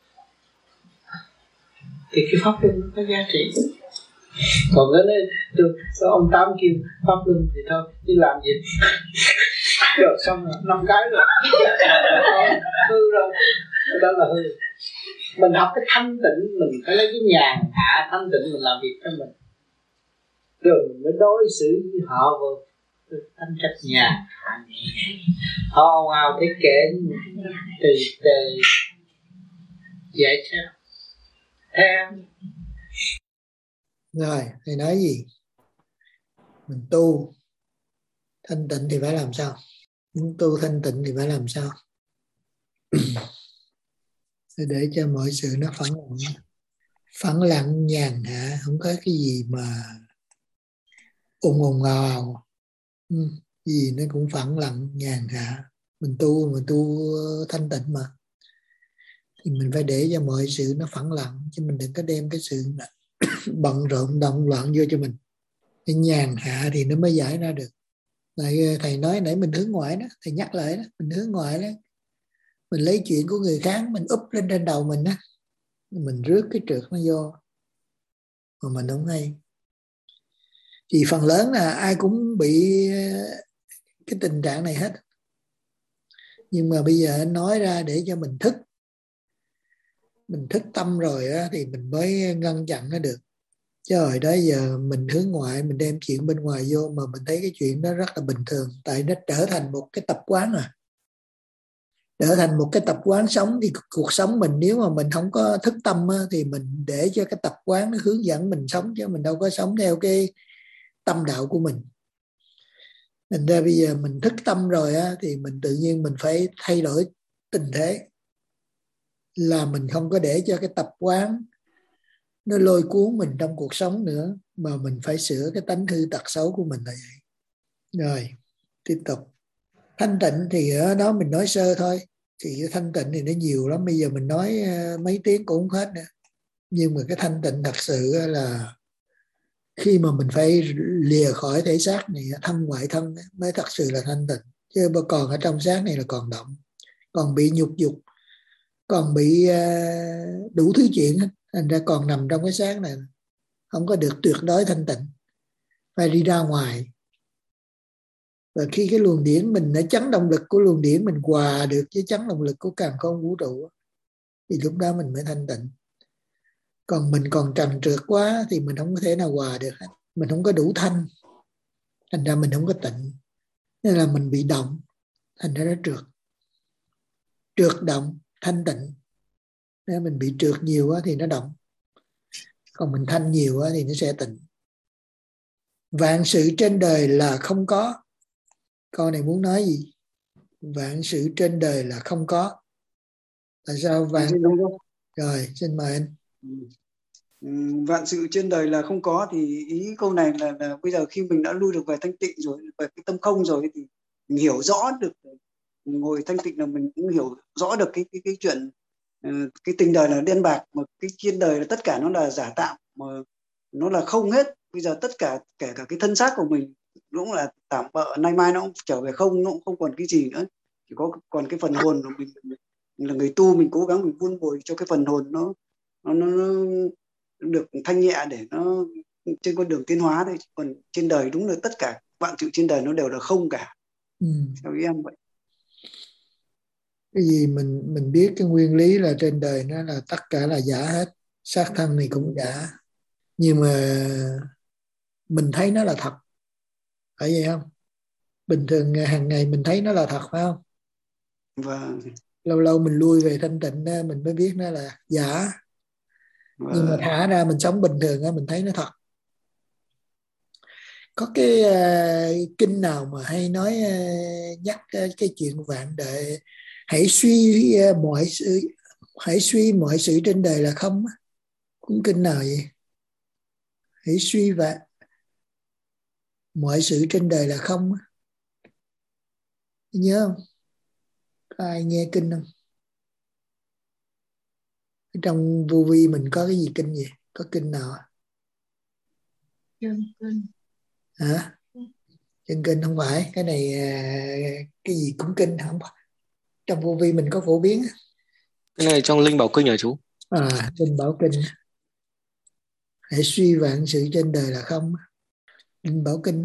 Thì cái pháp luân nó có giá trị. Còn cái này tôi, ông Tám kêu pháp luân thì thôi, đi làm gì rồi xong rồi năm cái rồi hư rồi, đó là hư. Mình học cái thanh tịnh, mình phải lấy cái nhàn hạ thanh tịnh mình làm việc cho mình, rồi mình mới đối xử với họ với thanh cách nhàn hạ. Họ ồn ào thấy kệ từ từ vậy chứ theo. Rồi thầy nói gì? Mình tu thanh tịnh thì phải làm sao? Muốn tu thanh tịnh thì phải làm sao? Để cho mọi sự nó phẳng lặng, phẳng lặng nhàn hạ, không có cái gì mà ồn ồn ào ào, gì nó cũng phẳng lặng nhàn hạ. Mình tu mình tu thanh tịnh mà, thì mình phải để cho mọi sự nó phẳng lặng, chứ mình đừng có đem cái sự bận rộn động loạn vô cho mình. Cái nhàn hạ thì nó mới giải ra được. Lại thầy nói nãy mình hướng ngoại đó, thầy nhắc lại đó, mình hướng ngoại đó, mình lấy chuyện của người khác mình úp lên trên đầu mình á, mình rước cái trượt nó vô mà mình không hay. Thì phần lớn là ai cũng bị cái tình trạng này hết, nhưng mà bây giờ anh nói ra để cho mình thức, mình thức tâm rồi á, thì mình mới ngăn chặn nó được. Chứ hồi đó giờ mình hướng ngoại, mình đem chuyện bên ngoài vô mà mình thấy cái chuyện đó rất là bình thường. Tại nó trở thành một cái tập quán rồi. Trở thành một cái tập quán sống thì cuộc sống mình nếu mà mình không có thức tâm á, thì mình để cho cái tập quán nó hướng dẫn mình sống, chứ mình đâu có sống theo cái tâm đạo của mình. Thành ra bây giờ mình thức tâm rồi á, thì mình tự nhiên mình phải thay đổi tình thế, là mình không có để cho cái tập quán nó lôi cuốn mình trong cuộc sống nữa, mà mình phải sửa cái tánh hư tật xấu của mình là vậy. Rồi tiếp tục. Thanh tịnh thì ở đó mình nói sơ thôi, thì cái thanh tịnh thì nó nhiều lắm, bây giờ mình nói mấy tiếng cũng không hết nữa. Nhưng mà cái thanh tịnh thật sự là khi mà mình phải lìa khỏi thể xác này, thân ngoại thân mới thật sự là thanh tịnh. Chứ còn ở trong xác này là còn động, còn bị nhục dục, còn bị đủ thứ chuyện hết. Thành ra còn nằm trong cái xác này, không có được tuyệt đối thanh tịnh, phải đi ra ngoài. Và khi cái luồng điển mình, nó chấn động lực của luồng điển mình hòa được với chấn động lực của càn khôn vũ trụ, thì lúc đó mình mới thanh tịnh. Còn mình còn trần trượt quá thì mình không có thể nào hòa được hết. Mình không có đủ thanh, thành ra mình không có tịnh. Nên là mình bị động, thành ra nó trượt. Trượt động, thanh tịnh. Nếu mình bị trượt nhiều quá thì nó động. Còn mình thanh nhiều quá thì nó sẽ tịnh. Vạn sự trên đời là không có. Câu này muốn nói gì? Vạn sự trên đời là không có. Tại sao vạn... Rồi, xin mời anh. Vạn sự trên đời là không có, thì ý câu này là, là bây giờ khi mình đã lui được về thanh tịnh rồi, về cái tâm không rồi, thì mình hiểu rõ được, ngồi thanh tịnh là mình cũng hiểu rõ được cái cái cái chuyện cái tình đời là đen bạc, mà cái trên đời là tất cả nó là giả tạm, mà nó là không hết. Bây giờ tất cả, kể cả cái thân xác của mình cũng là tạm bợ, nay mai nó cũng trở về không, nó cũng không còn cái gì nữa, chỉ có còn cái phần hồn của mình. Mình là người tu, mình cố gắng mình vun bồi cho cái phần hồn nó nó, nó, nó được thanh nhẹ để nó trên con đường tiến hóa thôi. Còn trên đời đúng là tất cả vạn sự trên đời nó đều là không cả. Ừ. Theo ý em vậy. Cái gì mình mình biết cái nguyên lý là trên đời nó là tất cả là giả hết, xác thân này cũng giả, nhưng mà mình thấy nó là thật, phải vậy không? Bình thường hàng ngày mình thấy nó là thật, phải không? Vâng. Lâu lâu mình lui về thanh tịnh đó, mình mới biết nó là giả. Vâng. Nhưng mà thả ra mình sống bình thường đó, mình thấy nó thật. Có cái uh, kinh nào mà hay nói uh, nhắc uh, cái chuyện vạn đời, hãy suy uh, mọi sự, hãy suy mọi sự trên đời là không? Cũng kinh nào vậy? Hãy suy vạn mọi sự trên đời là không. Nhớ không? Có ai nghe kinh không? Trong vô vi mình có cái gì kinh gì? Có kinh nào? Chân kinh. Hả? Chân kinh không phải. Cái này cái gì cũng kinh không? Trong vô vi mình có phổ biến. Cái này trong Linh Bảo Kinh hả chú? À, Linh Bảo Kinh. Hãy suy vạn sự trên đời là không. Linh Bảo Kinh.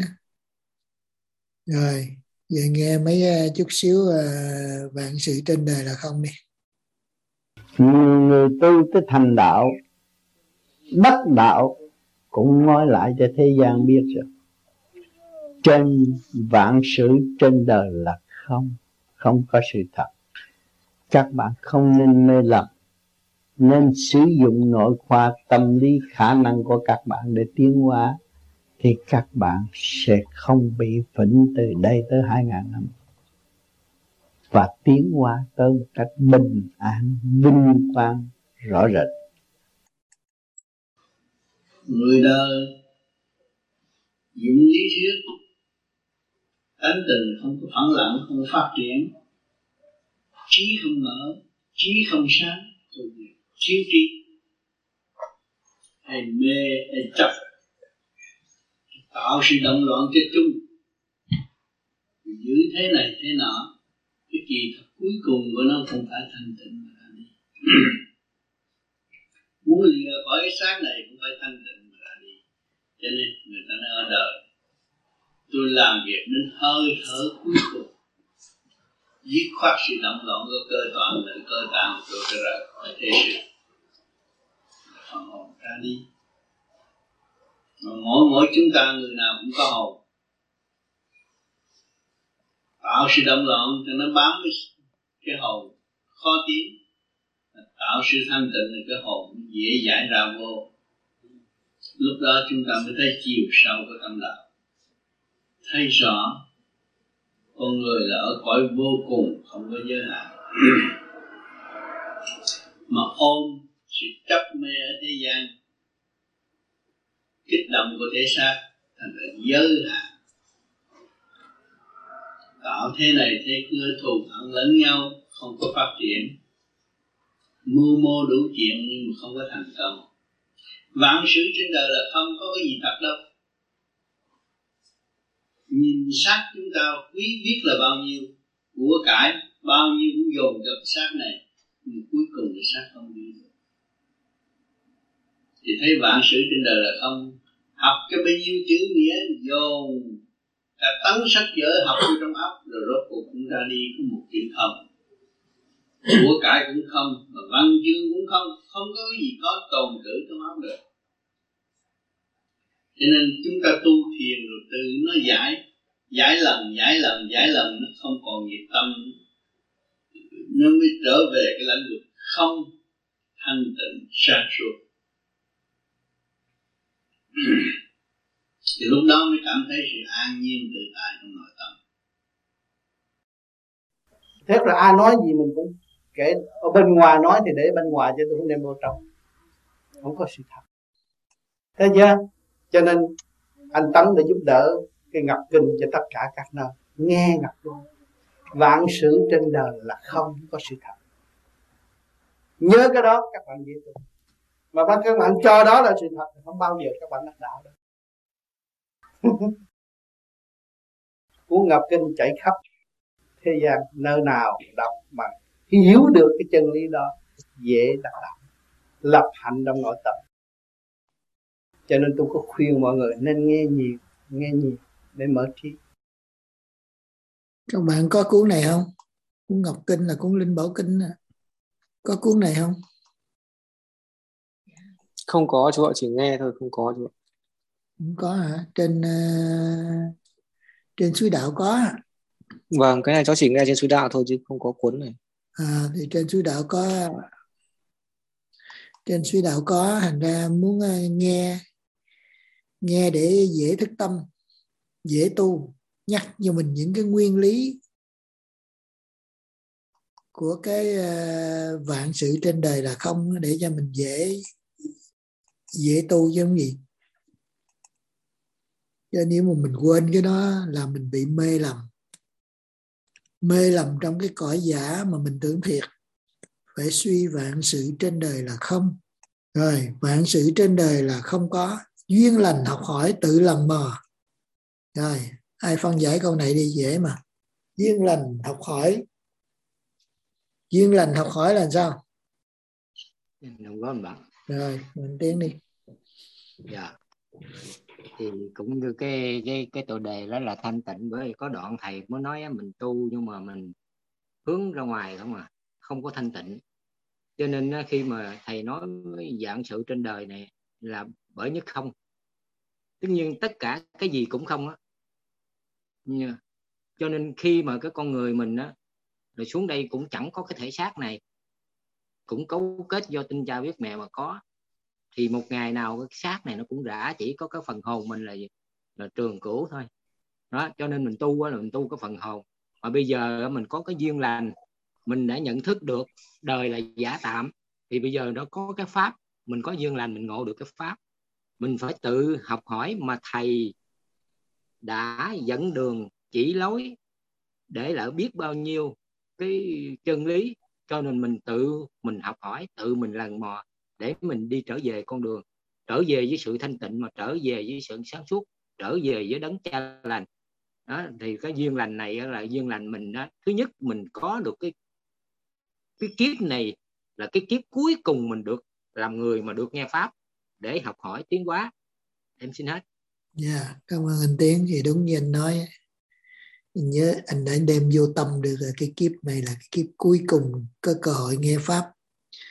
Rồi, giờ nghe mấy chút xíu vạn sự trên đời là không đi. Người tu tới thành đạo, đắc đạo cũng nói lại cho thế gian biết rồi. Trên vạn sự trên đời là không, không có sự thật. Các bạn không nên mê lầm, nên sử dụng nội khoa tâm lý khả năng của các bạn để tiến hóa, thì các bạn sẽ không bị phỉnh từ đây tới hai ngàn năm, và tiến hóa tới một cách bình an, vinh quang rõ rệt. Người đời dụng lý thuyết, tánh tình không có phẳng lặng, không có phát triển, trí không mở, trí không sáng, rồi chiếu trí, hay mê, hay chấp, tạo sự động loạn cho chung, giữ thế này thế nọ. Cái kỳ thật cuối cùng của nó không phải thanh tịnh mà ra đi. Muốn lìa khỏi cái xác này cũng phải thanh tịnh mà ra đi. Cho nên người ta nói ở đời tôi làm việc đến hơi thở cuối cùng, dứt khoát sự động loạn của cơ toàn lẫn cơ tạng tôi sẽ rời khỏi thế sự. phần hồn ra đi. Mà mỗi mỗi chúng ta người nào cũng có hồn, tạo sự động loạn cho nó bám với cái hồn khó tiến, tạo sự thanh tịnh là cái hồn dễ giải ra vô. Lúc đó chúng ta mới thấy chiều sâu của tâm đạo, thấy rõ con người là ở cõi vô cùng không có giới hạn. Mà ôm sự chấp mê ở thế gian, kích động của thể xác thành ra giới hạn, tạo thế này thế kia thù hận lẫn nhau, không có phát triển, mưu mô đủ chuyện nhưng mà không có thành công. Vạn sự trên đời là không có cái gì thật đâu. Nhìn xác chúng ta quý biết là bao nhiêu của cải, bao nhiêu cũng dồn cho cái xác này, nhưng cuối cùng cái xác không đi được. Thì thấy vạn sự trên đời là không. Học cái bao nhiêu chữ nghĩa dồn cả tấn sách vở học vô trong óc, rồi rốt cuộc cũng ra đi có một chuyện không. Của cải cũng không, mà văn chương cũng không, không có cái gì có tồn trữ trong óc được. Cho nên chúng ta tu thiền rồi từ nó giải, giải lần, giải lần, giải lần, nó không còn nghiệp tâm, nó mới trở về cái lãnh vực không thanh tịnh sáng suốt. Thì lúc đó mới cảm thấy sự an nhiên tự tại trong nội tâm. Thế là ai nói gì mình cũng kể ở bên ngoài nói thì để bên ngoài chứ tôi không đem vô trong, không có sự thật. Thấy chưa? Cho nên anh Tấn đã giúp đỡ cái ngọc kinh cho tất cả các nơi nghe ngọc luôn. Vạn sự trên đời là không có sự thật. Nhớ cái đó các bạn dễ tu. Mà bắt các bạn cho đó là sự thật thì không bao giờ các bạn đắc đạo đâu. Cuốn ngọc kinh chạy khắp thế gian, nơi nào đọc mà hiểu được cái chân lý đó dễ đắc đạo, lập hạnh trong nội tâm. Cho nên tôi có khuyên mọi người nên nghe nhiều, nghe nhiều để mở trí. Các bạn có cuốn này không? Cuốn Ngọc Kinh là cuốn Linh Bảo Kinh. Có cuốn này không? Không có chú ạ, chỉ nghe thôi, không có chú ạ. Không có hả? Trên uh, trên Suối Đạo có. Vâng, cái này cháu chỉ nghe trên Suối Đạo thôi chứ không có cuốn này. À, thì trên Suối Đạo có, trên Suối Đạo có, thành ra muốn uh, nghe nghe để dễ thức tâm, dễ tu, nhắc cho mình những cái nguyên lý của cái uh, vạn sự trên đời là không, để cho mình dễ dễ tu chứ không gì. Chứ nếu mà mình quên cái đó là mình bị mê lầm, mê lầm trong cái cõi giả mà mình tưởng thiệt. Phải suy vạn sự trên đời là không. Rồi, vạn sự trên đời là không có. Duyên lành học hỏi tự lần mò. Rồi, ai phân giải câu này đi, dễ mà. Duyên lành học hỏi. Duyên lành học hỏi là sao? Đúng rồi bạn. Rồi, mình tiến đi. Dạ. Thì cũng như cái cái cái tựa đề đó là thanh tịnh, bởi có đoạn thầy mới nói mình tu nhưng mà mình hướng ra ngoài không à, không có thanh tịnh. Cho nên khi mà thầy nói vạn sự trên đời này là bởi nhất không. Tất nhiên tất cả cái gì cũng không á. Cho nên khi mà cái con người mình á rồi xuống đây cũng chẳng có cái thể xác này, cũng cấu kết do tinh cha huyết mẹ mà có, thì một ngày nào cái xác này nó cũng rã, chỉ có cái phần hồn mình là gì? Là trường cửu thôi. Đó, cho nên mình tu là mình tu cái phần hồn. Mà bây giờ mình có cái duyên lành, mình đã nhận thức được đời là giả tạm, thì bây giờ nó có cái pháp, mình có duyên lành mình ngộ được cái pháp, mình phải tự học hỏi, mà thầy đã dẫn đường chỉ lối để lại biết bao nhiêu cái chân lý, cho nên mình tự mình học hỏi, tự mình lần mò để mình đi trở về con đường, trở về với sự thanh tịnh, mà trở về với sự sáng suốt, trở về với đấng cha lành. Đó, thì cái duyên lành này là duyên lành mình đó. Thứ nhất mình có được cái cái kiếp này là cái kiếp cuối cùng mình được làm người mà được nghe pháp để học hỏi tiến hóa. Em xin hết. Dạ, yeah, cảm ơn anh Tiến. Thì đúng như anh nói, anh nhớ anh đã đem vô tâm được là cái kiếp này là cái kiếp cuối cùng có cơ hội nghe pháp.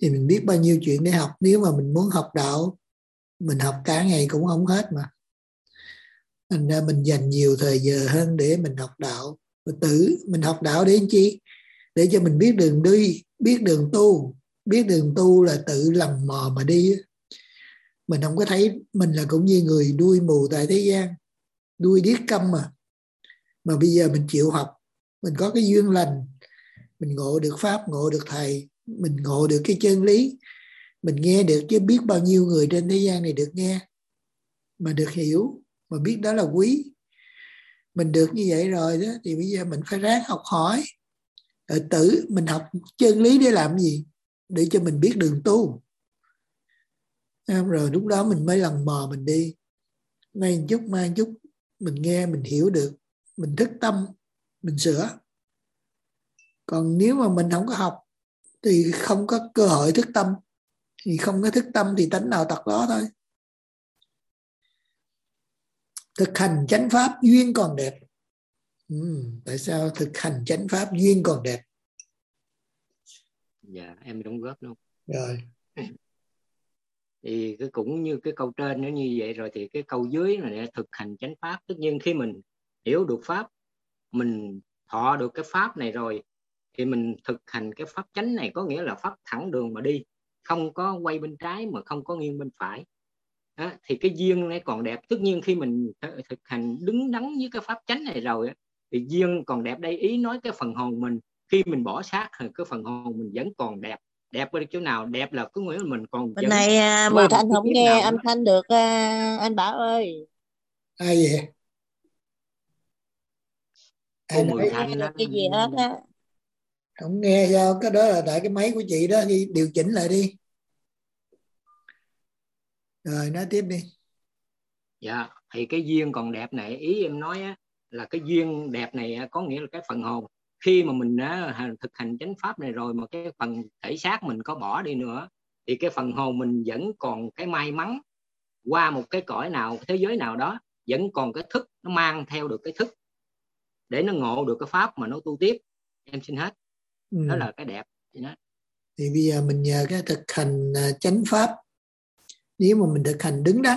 thì mình biết bao nhiêu chuyện để học. Nếu mà mình muốn học đạo, mình học cả ngày cũng không hết mà. Thành ra mình dành nhiều thời giờ hơn để mình học đạo. Và tự mình học đạo để làm chi? Để cho mình biết đường đi, biết đường tu. Biết đường tu là tự lầm mò mà đi. Mình không có thấy mình là cũng như người đuôi mù tại thế gian, đuôi điếc câm mà. Mà bây giờ mình chịu học, mình có cái duyên lành, mình ngộ được pháp, ngộ được thầy, mình ngộ được cái chân lý, mình nghe được, chứ biết bao nhiêu người trên thế gian này được nghe mà được hiểu, mà biết đó là quý. Mình được như vậy rồi đó, thì bây giờ mình phải ráng học hỏi. Rồi tự mình học chân lý để làm gì? Để cho mình biết đường tu. Rồi lúc đó mình mới lần mò mình đi. Nay một chút, mai một chút, mình nghe, mình hiểu được, mình thức tâm, mình sửa. Còn nếu mà mình không có học thì không có cơ hội thức tâm. Thì không có thức tâm thì tánh nào tật đó thôi. Thực hành chánh pháp duyên còn đẹp. Ừ, tại sao thực hành chánh pháp duyên còn đẹp? Dạ, em đóng góp luôn. Rồi. Thì cái cũng như cái câu trên nó như vậy rồi, thì cái câu dưới là thực hành chánh pháp. Tất nhiên khi mình hiểu được pháp, mình thọ được cái pháp này rồi, thì mình thực hành cái pháp chánh này, có nghĩa là pháp thẳng đường mà đi, không có quay bên trái mà không có nghiêng bên phải. Đó, thì cái duyên này còn đẹp. Tất nhiên khi mình thực hành đứng đắn với cái pháp chánh này rồi thì duyên còn đẹp. Đây ý nói cái phần hồn mình, khi mình bỏ xác thì cái phần hồn mình vẫn còn đẹp. Đẹp ở chỗ nào? Đẹp là có nghĩa là mình còn bên này à, Mười Thanh không nghe âm đó. Thanh được à, anh Bảo ơi. Ai vậy? Cô Mười Thanh đó. Cái gì hết á? Không nghe sao? Cái đó là tại cái máy của chị đó, đi điều chỉnh lại đi. Rồi nói tiếp đi. Dạ, thì cái duyên còn đẹp này, ý em nói á, là cái duyên đẹp này có nghĩa là cái phần hồn. Khi mà mình á, thực hành chánh pháp này rồi mà cái phần thể xác mình có bỏ đi nữa, thì cái phần hồn mình vẫn còn cái may mắn qua một cái cõi nào, thế giới nào đó, vẫn còn cái thức, nó mang theo được cái thức để nó ngộ được cái pháp mà nó tu tiếp. Em xin hết. Ừ. Đó là cái đẹp. Thì bây giờ mình nhờ cái thực hành chánh pháp, nếu mà mình thực hành đứng đắn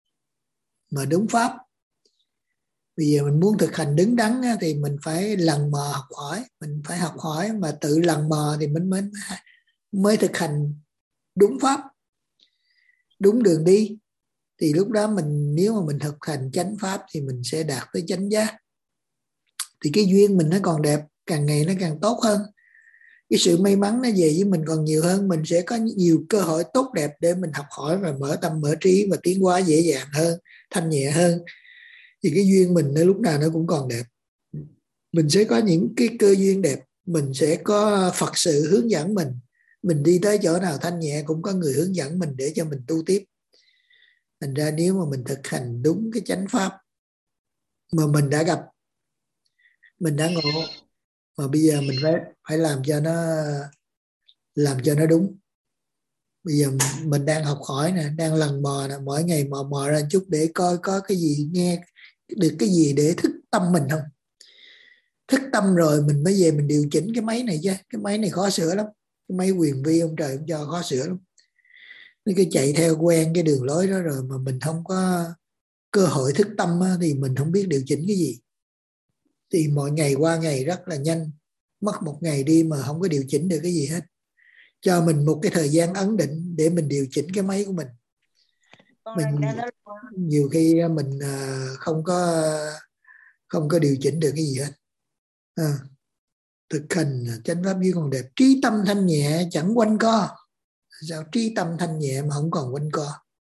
mà đúng pháp, bây giờ mình muốn thực hành đứng đắn thì mình phải lần mò học hỏi. Mình phải học hỏi mà tự lần mò thì mình mới, mới thực hành đúng pháp, đúng đường đi. Thì lúc đó mình, nếu mà mình thực hành chánh pháp thì mình sẽ đạt tới chánh giác. Thì cái duyên mình nó còn đẹp, càng ngày nó càng tốt hơn. Cái sự may mắn nó về với mình còn nhiều hơn. Mình sẽ có nhiều cơ hội tốt đẹp để mình học hỏi và mở tâm mở trí và tiến hóa dễ dàng hơn, thanh nhẹ hơn. Thì cái duyên mình nó lúc nào nó cũng còn đẹp. Mình sẽ có những cái cơ duyên đẹp. Mình sẽ có Phật sự hướng dẫn mình. Mình đi tới chỗ nào thanh nhẹ cũng có người hướng dẫn mình để cho mình tu tiếp. Thành ra nếu mà mình thực hành đúng cái chánh pháp mà mình đã gặp, mình đã ngộ, mà bây giờ mình phải phải làm cho nó làm cho nó đúng. Bây giờ mình đang học hỏi nè, đang lần mò nè, mỗi ngày mò mò ra chút để coi có cái gì, nghe được cái gì để thức tâm mình không. Thức tâm rồi mình mới về mình điều chỉnh cái máy này chứ. Cái máy này khó sửa lắm. Cái máy quyền vi ông trời ông cho khó sửa lắm. Nó cứ chạy theo quen cái đường lối đó rồi mà mình không có cơ hội thức tâm á, thì mình không biết điều chỉnh cái gì. Thì mọi ngày qua ngày rất là nhanh. Mất một ngày đi mà không có điều chỉnh được cái gì hết. Cho mình một cái thời gian ấn định để mình điều chỉnh cái máy của mình. Mình nhiều khi mình không có không có điều chỉnh được cái gì hết. À, thực hành chánh pháp dưới còn đẹp. Trí tâm thanh nhẹ chẳng quanh co. Sao trí tâm thanh nhẹ mà không còn quanh co?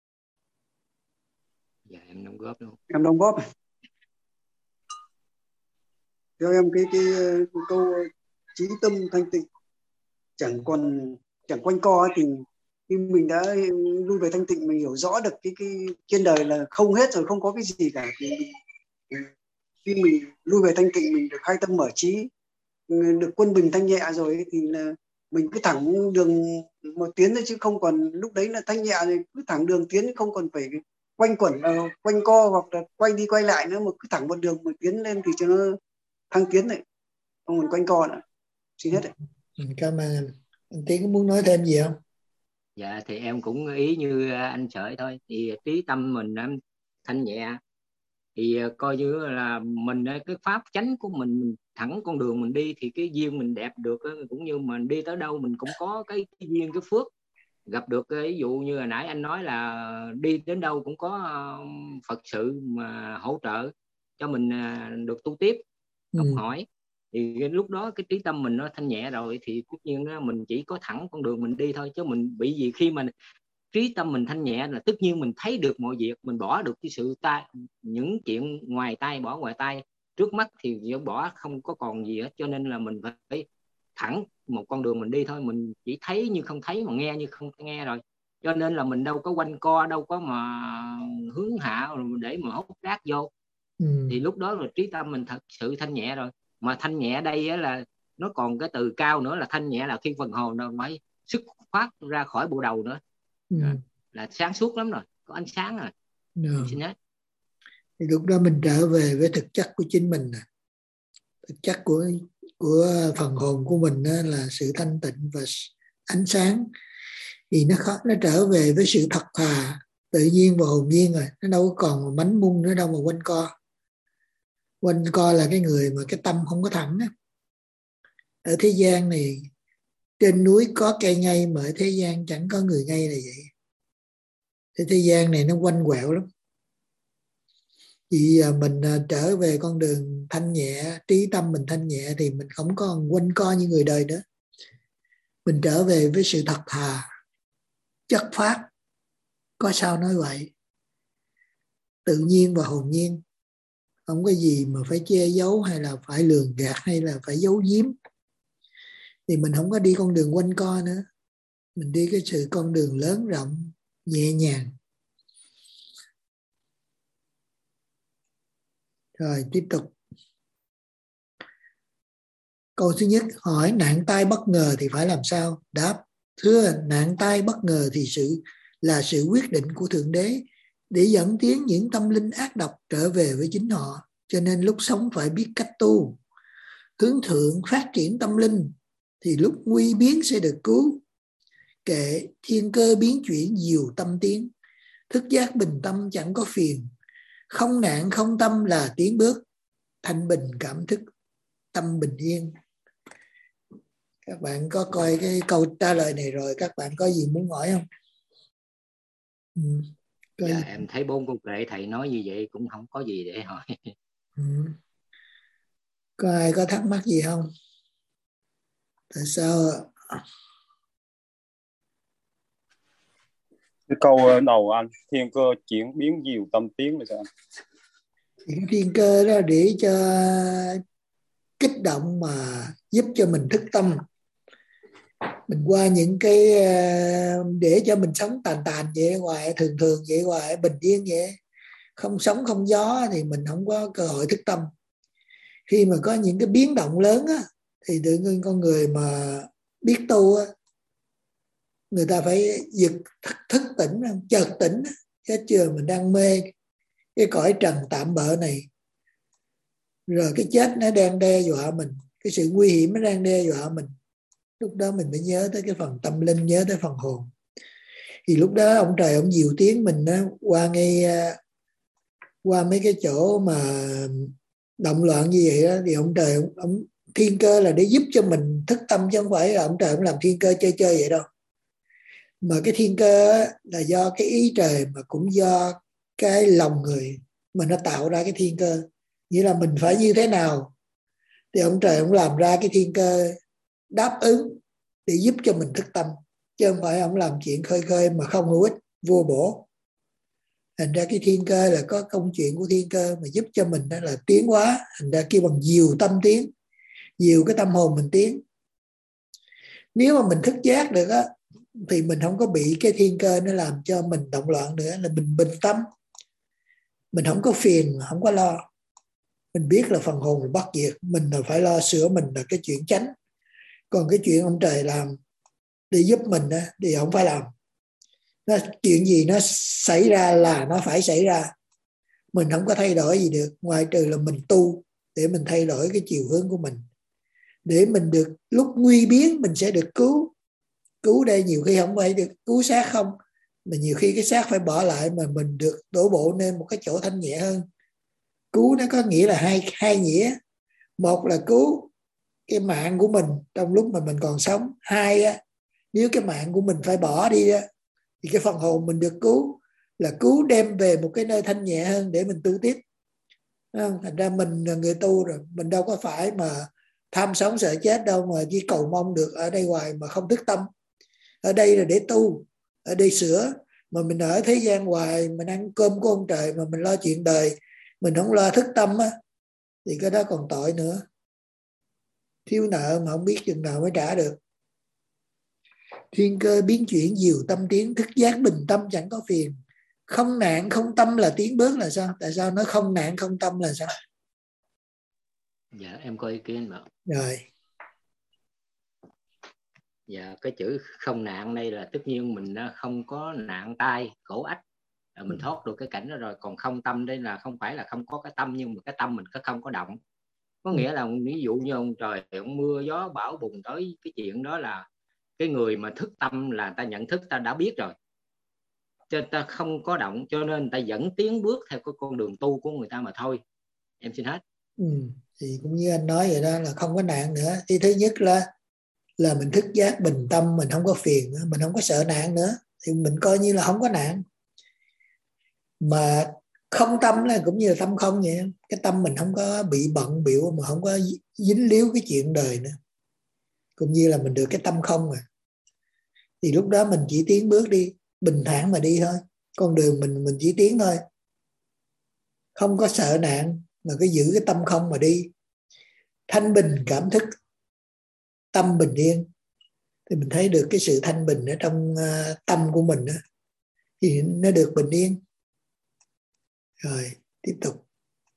Dạ em đóng góp luôn. Em đóng góp. Cho em cái cái, cái câu trí tâm thanh tịnh chẳng còn chẳng quanh co, thì khi mình đã lui về thanh tịnh, mình hiểu rõ được cái cái trên đời là không hết rồi, không có cái gì cả. Thì khi mình lui về thanh tịnh, mình được khai tâm mở trí, được quân bình thanh nhẹ rồi, thì là mình cứ thẳng đường một tiến thôi, chứ không còn lúc đấy là thanh nhẹ thì cứ thẳng đường tiến, không còn phải quanh quẩn quanh co hoặc là quay đi quay lại nữa, mà cứ thẳng một đường mà tiến lên thì cho nó thăng tiến này, không còn quanh co nữa. Xin hết đấy. Cảm ơn anh. Anh Tiến có muốn nói thêm gì không? Dạ thì em cũng ý như anh Sợi thôi, thì trí tâm mình em thanh nhẹ thì coi như là mình cái pháp chánh của mình, mình thẳng con đường mình đi thì cái duyên mình đẹp được, cũng như mình đi tới đâu mình cũng có cái, cái duyên cái phước gặp được. Ví dụ như hồi nãy anh nói là đi đến đâu cũng có Phật sự mà hỗ trợ cho mình được tu tiếp, học ừ. hỏi, thì cái lúc đó cái trí tâm mình nó thanh nhẹ rồi thì tất nhiên mình chỉ có thẳng con đường mình đi thôi. Chứ mình bị gì khi mà trí tâm mình thanh nhẹ là tất nhiên mình thấy được mọi việc, mình bỏ được cái sự tay, những chuyện ngoài tay bỏ ngoài tay, trước mắt thì bỏ không có còn gì hết. Cho nên là mình phải thẳng một con đường mình đi thôi, mình chỉ thấy như không thấy mà nghe như không nghe rồi. Cho nên là mình đâu có quanh co, đâu có mà hướng hạ để mà hút rác vô. ừ. Thì lúc đó là trí tâm mình thật sự thanh nhẹ rồi. Mà thanh nhẹ đây là nó còn cái từ cao nữa, là thanh nhẹ là khi phần hồn nó mới xuất phát ra khỏi bộ đầu nữa. Ừ. Là sáng suốt lắm rồi, có ánh sáng rồi. No. Xin hết. Thì lúc đó mình trở về với thực chất của chính mình nè. Thực chất của của phần hồn của mình đó là sự thanh tịnh và ánh sáng. Thì nó khó, nó trở về với sự thật thà, tự nhiên và hồn nhiên rồi. Nó đâu có còn mánh mung nữa đâu mà quanh co. Quanh co là cái người mà cái tâm không có thẳng á. Ở thế gian này, trên núi có cây ngay mà ở thế gian chẳng có người ngay là vậy. Thế thế gian này nó quanh quẹo lắm. Vì mình trở về con đường thanh nhẹ, trí tâm mình thanh nhẹ thì mình không còn quanh co như người đời nữa. Mình trở về với sự thật thà, chất phát, có sao nói vậy, tự nhiên và hồn nhiên. Không có gì mà phải che giấu hay là phải lường gạt hay là phải giấu giếm. Thì mình không có đi con đường quanh co nữa. Mình đi cái sự con đường lớn rộng, nhẹ nhàng. Rồi tiếp tục. Câu thứ nhất hỏi nạn tai bất ngờ thì phải làm sao? Đáp: thưa, nạn tai bất ngờ thì sự là sự quyết định của Thượng Đế để dẫn tiến những tâm linh ác độc trở về với chính họ. Cho nên lúc sống phải biết cách tu, hướng thượng phát triển tâm linh, thì lúc nguy biến sẽ được cứu. Kệ thiên cơ biến chuyển diều tâm tiến, thức giác bình tâm chẳng có phiền. Không nạn không tâm là tiến bước, thanh bình cảm thức tâm bình yên. Các bạn có coi cái câu trả lời này rồi, các bạn có gì muốn hỏi không? Ừ. Dạ, em thấy bốn câu kệ thầy nói như vậy cũng không có gì để hỏi. Ừ. Có ai có thắc mắc gì không? Tại sao cái câu đầu anh, thiên cơ chuyển biến diều tâm tiến là sao anh? Thì cái thiên cơ đó để cho kích động mà giúp cho mình thức tâm. Mình qua những cái để cho mình sống tàn tàn vậy hoài, thường thường vậy hoài, bình yên vậy, không sóng không gió thì mình không có cơ hội thức tâm. Khi mà có những cái biến động lớn á, thì tự nhiên con người mà biết tu á, người ta phải giật thức, thức tỉnh, chợt tỉnh. Chết chưa, mình đang mê cái cõi trần tạm bợ này, rồi cái chết nó đang đe dọa mình, cái sự nguy hiểm nó đang đe dọa mình. Lúc đó mình phải nhớ tới cái phần tâm linh, nhớ tới phần hồn. Thì lúc đó ông trời ông dìu tiếng mình đó, qua ngay qua mấy cái chỗ mà động loạn như vậy đó, thì ông trời ông, ông thiên cơ là để giúp cho mình thức tâm, chứ không phải là ông trời ông làm thiên cơ chơi chơi vậy đâu. Mà cái thiên cơ là do cái ý trời, mà cũng do cái lòng người mà nó tạo ra cái thiên cơ. Nghĩa là mình phải như thế nào thì ông trời ông làm ra cái thiên cơ đáp ứng để giúp cho mình thức tâm, chứ không phải ông làm chuyện khơi khơi mà không hữu ích, vô bổ. Thành ra cái thiên cơ là có công chuyện của thiên cơ mà giúp cho mình đó là tiến hóa. Thành ra kêu bằng diều tâm tiến, diều cái tâm hồn mình tiến. Nếu mà mình thức giác được á, thì mình không có bị cái thiên cơ nó làm cho mình động loạn nữa, là mình bình tâm, mình không có phiền, không có lo. Mình biết là phần hồn là bất diệt, mình là phải lo sửa mình là cái chuyện chánh. Còn cái chuyện ông trời làm để giúp mình đó, thì không phải làm. Nó, chuyện gì nó xảy ra là nó phải xảy ra. Mình không có thay đổi gì được, ngoài trừ là mình tu để mình thay đổi cái chiều hướng của mình, để mình được lúc nguy biến mình sẽ được cứu. Cứu đây nhiều khi không phải được cứu xác không, mà nhiều khi cái xác phải bỏ lại mà mình được đổ bộ lên một cái chỗ thanh nhẹ hơn. Cứu nó có nghĩa là hai hai nghĩa. Một là cứu cái mạng của mình trong lúc mà mình còn sống. Hai á, nếu cái mạng của mình phải bỏ đi á, thì cái phần hồn mình được cứu là cứu đem về một cái nơi thanh nhẹ hơn để mình tu tiếp. Thành ra mình là người tu rồi, mình đâu có phải mà tham sống sợ chết đâu, mà chỉ cầu mong được ở đây hoài mà không thức tâm. Ở đây là để tu, ở đây sửa. Mà mình ở thế gian hoài, mình ăn cơm của ông trời mà mình lo chuyện đời, mình không lo thức tâm á, thì cái đó còn tội nữa. Thiếu nợ mà không biết chừng nào mới trả được. Thiên cơ biến chuyển diệu tâm tiến, thức giác bình tâm chẳng có phiền. Không nạn không tâm là tiến bước là sao? Tại sao nó không nạn không tâm là sao? Dạ em có ý kiến mà. Rồi. Dạ cái chữ không nạn đây là tất nhiên mình không có nạn tai, khổ ách, mình thoát được cái cảnh đó rồi. Còn không tâm đây là không phải là không có cái tâm, nhưng mà cái tâm mình có không có động. Có nghĩa là ví dụ như ông trời, ông mưa gió bão bùng tới, cái chuyện đó là cái người mà thức tâm là ta nhận thức, ta đã biết rồi, cho ta không có động, cho nên ta vẫn tiến bước theo cái con đường tu của người ta mà thôi. Em xin hết. Ừ, thì cũng như anh nói vậy đó, là không có nạn nữa. Thì thứ nhất là là mình thức giác bình tâm, mình không có phiền nữa, mình không có sợ nạn nữa, thì mình coi như là không có nạn. Mà không tâm là cũng như là tâm không vậy. Cái tâm mình không có bị bận bịu, mà không có dính líu cái chuyện đời nữa, cũng như là mình được cái tâm không à. Thì lúc đó mình chỉ tiến bước đi, bình thản mà đi thôi. Con đường mình mình chỉ tiến thôi, không có sợ nạn, mà cứ giữ cái tâm không mà đi. Thanh bình cảm thức, tâm bình yên, thì mình thấy được cái sự thanh bình ở trong uh, tâm của mình đó, thì nó được bình yên. Rồi tiếp tục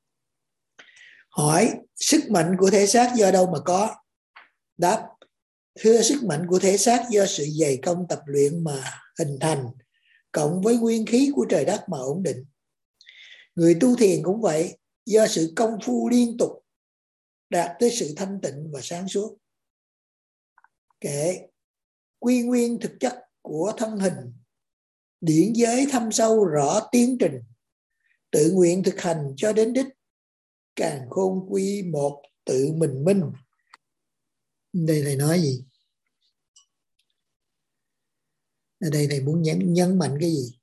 hỏi sức mạnh của thể xác do đâu mà có? Đáp: thưa, sức mạnh của thể xác do sự dày công tập luyện mà hình thành, cộng với nguyên khí của trời đất mà ổn định. Người tu thiền cũng vậy, do sự công phu liên tục đạt tới sự thanh tịnh và sáng suốt. Kể quy nguyên thực chất của thân hình, điển giới thâm sâu rõ tiến trình, tự nguyện thực hành cho đến đích, càn khôn quy một tự mình minh. Đây thầy nói gì? Ở đây thầy muốn nhấn, nhấn mạnh cái gì?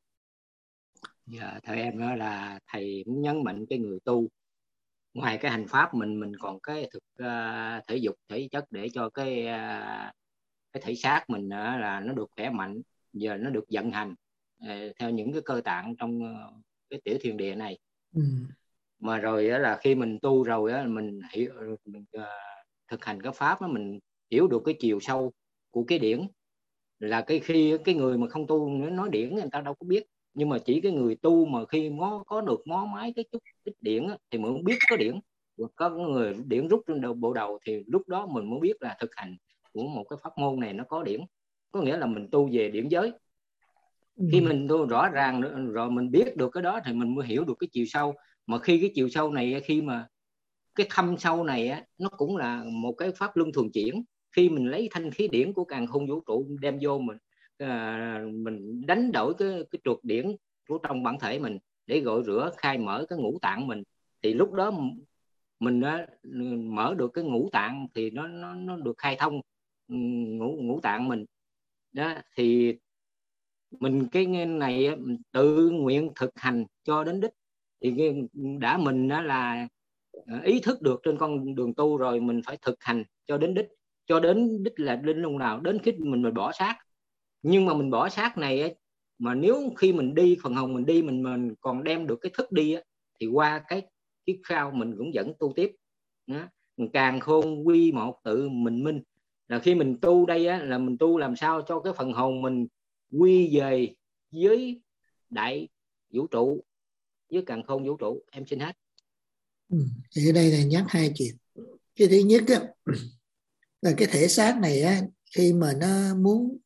Dạ, theo em đó là thầy muốn nhấn mạnh cái người tu, ngoài cái hành pháp mình mình còn cái thực uh, thể dục thể chất để cho cái uh, cái thể xác mình uh, là nó được khỏe mạnh, giờ nó được vận hành uh, theo những cái cơ tạng trong uh, cái tiểu thiên địa này. Ừ. Mà rồi uh, là khi mình tu rồi uh, mình hiểu mình uh, thực hành cái pháp đó, mình hiểu được cái chiều sâu của cái điển. Là cái khi cái người mà không tu nói điển người ta đâu có biết, nhưng mà chỉ cái người tu mà khi có có được mó mái cái chút ít điển á, thì mới biết có điển. Có người điển rút trên đầu, bộ đầu thì lúc đó mình mới biết là thực hành của một cái pháp môn này nó có điển. Có nghĩa là mình tu về điển giới. Ừ. Khi mình tu rõ ràng rồi mình biết được cái đó thì mình mới hiểu được cái chiều sâu. Mà khi cái chiều sâu này, khi mà cái thâm sâu này á, nó cũng là một cái pháp luân thường chuyển. Khi mình lấy thanh khí điển của càn khôn vũ trụ đem vô mình à, mình đánh đổi cái cái trượt điển của trong bản thể mình để gọi rửa khai mở cái ngũ tạng mình, thì lúc đó mình á, mở được cái ngũ tạng thì nó nó nó được khai thông ngũ ngũ tạng mình đó. Thì mình cái này mình tự nguyện thực hành cho đến đích, thì đã mình đó là ý thức được trên con đường tu rồi, mình phải thực hành cho đến đích. Cho đến đích là đến lúc nào? Đến khi mình mình bỏ xác. Nhưng mà mình bỏ xác này ấy, mà nếu khi mình đi phần hồn mình đi mình mình còn đem được cái thức đi ấy, thì qua cái kiếp sau mình cũng vẫn tu tiếp đó. Càn khôn quy một tự mình minh, là khi mình tu đây á, là mình tu làm sao cho cái phần hồn mình quy về với đại vũ trụ, với càn khôn vũ trụ. Em xin hết. Ừ, thì ở đây là nhắc hai chuyện. Cái thứ nhất á, là cái thể xác này á, khi mà nó muốn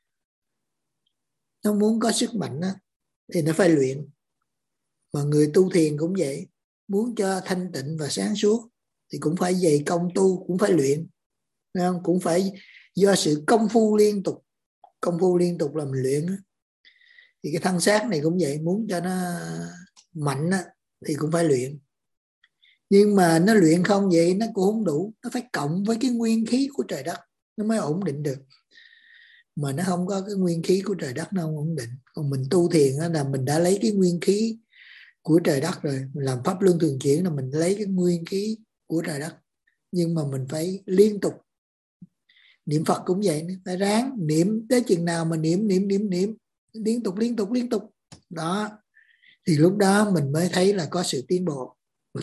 nó muốn có sức mạnh á, thì nó phải luyện. Mà người tu thiền cũng vậy, muốn cho thanh tịnh và sáng suốt thì cũng phải dày công tu, cũng phải luyện, cũng phải do sự công phu liên tục công phu liên tục là mình luyện á. Thì cái thân xác này cũng vậy, muốn cho nó mạnh á, thì cũng phải luyện. Nhưng mà nó luyện không vậy nó cũng không đủ, nó phải cộng với cái nguyên khí của trời đất nó mới ổn định được. Mà nó không có cái nguyên khí của trời đất nó không ổn định. Còn mình tu thiền là mình đã lấy cái nguyên khí của trời đất rồi, mình làm pháp luân thường chuyển là mình lấy cái nguyên khí của trời đất. Nhưng mà mình phải liên tục. Niệm Phật cũng vậy, phải ráng niệm tới chừng nào mà niệm niệm niệm niệm liên tục liên tục liên tục đó, thì lúc đó mình mới thấy là có sự tiến bộ.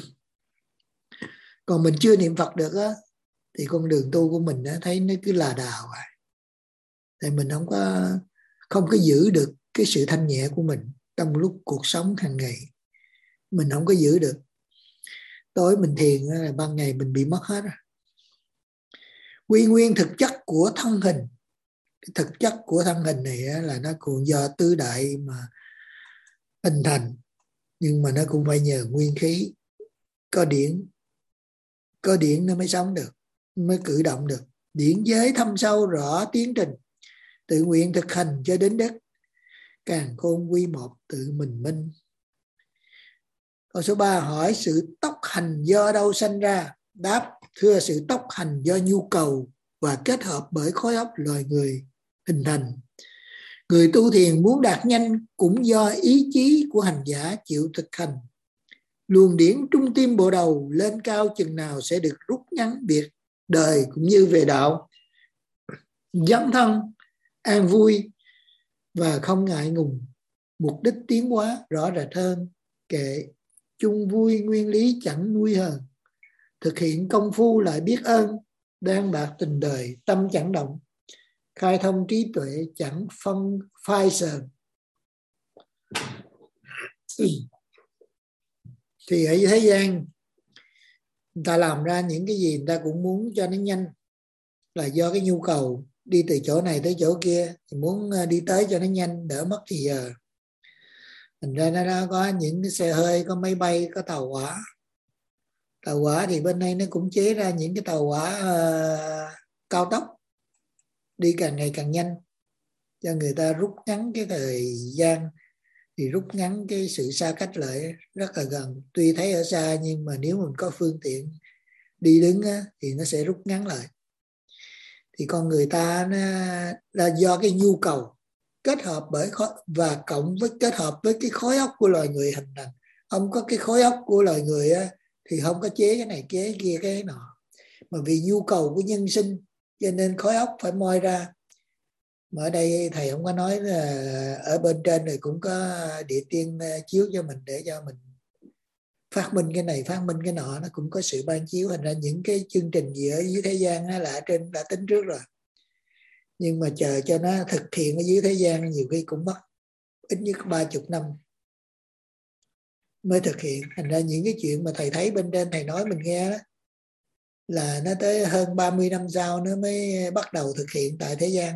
Còn mình chưa niệm Phật được á, thì con đường tu của mình á, thấy nó cứ là đào à. Thì mình không có không có giữ được cái sự thanh nhẹ của mình trong lúc cuộc sống hàng ngày, mình không có giữ được. Tối mình thiền là ban ngày mình bị mất hết rồi. Quy nguyên thực chất của thân hình, thực chất của thân hình này là nó cũng do tứ đại mà hình thành, nhưng mà nó cũng phải nhờ nguyên khí, có điển, có điển nó mới sống được, mới cử động được. Điển giới thâm sâu rõ tiến trình, tự nguyện thực hành cho đến đất, càn khôn quy một tự mình minh. Câu số ba hỏi sự tốc hành do đâu sanh ra? Đáp, thưa sự tốc hành do nhu cầu và kết hợp bởi khối óc loài người hình thành. Người tu thiền muốn đạt nhanh cũng do ý chí của hành giả chịu thực hành. Luồng điển trung tim bộ đầu lên cao chừng nào sẽ được rút ngắn biệt đời cũng như về đạo. Dấn thân, an vui và không ngại ngùng. Mục đích tiến hóa rõ rệt hơn. Kệ chung vui nguyên lý chẳng nuôi hờn. Thực hiện công phu lại biết ơn. Đang bạc tình đời tâm chẳng động. Khai thông trí tuệ chẳng phân phai sờn. Thì ở thế gian người ta làm ra những cái gì người ta cũng muốn cho nó nhanh, là do cái nhu cầu đi từ chỗ này tới chỗ kia, thì muốn đi tới cho nó nhanh đỡ mất thì giờ. Thành ra nó đã có những cái xe hơi, có máy bay, có tàu hỏa. Tàu hỏa thì bên đây nó cũng chế ra những cái tàu hỏa uh, cao tốc đi càng ngày càng nhanh, cho người ta rút ngắn cái thời gian, thì rút ngắn cái sự xa cách lại rất là gần. Tuy thấy ở xa nhưng mà nếu mình có phương tiện đi đứng á, thì nó sẽ rút ngắn lại. Thì con người ta nó là do cái nhu cầu kết hợp bởi khối, và cộng với kết hợp với cái khối óc của loài người hình thành. Không có cái khối óc của loài người á, thì không có chế cái này chế kia cái nọ. Mà vì nhu cầu của nhân sinh cho nên khối óc phải moi ra. Mà ở đây thầy không có nói là ở bên trên này cũng có địa tiên chiếu cho mình để cho mình phát minh cái này, phát minh cái nọ, nó cũng có sự ban chiếu. Thành ra những cái chương trình gì ở dưới thế gian là ở trên đã tính trước rồi. Nhưng mà chờ cho nó thực hiện ở dưới thế gian nhiều khi cũng mất ít nhất ba chục năm mới thực hiện. Thành ra những cái chuyện mà thầy thấy bên trên thầy nói mình nghe đó, là nó tới hơn ba mươi năm sau nó mới bắt đầu thực hiện tại thế gian.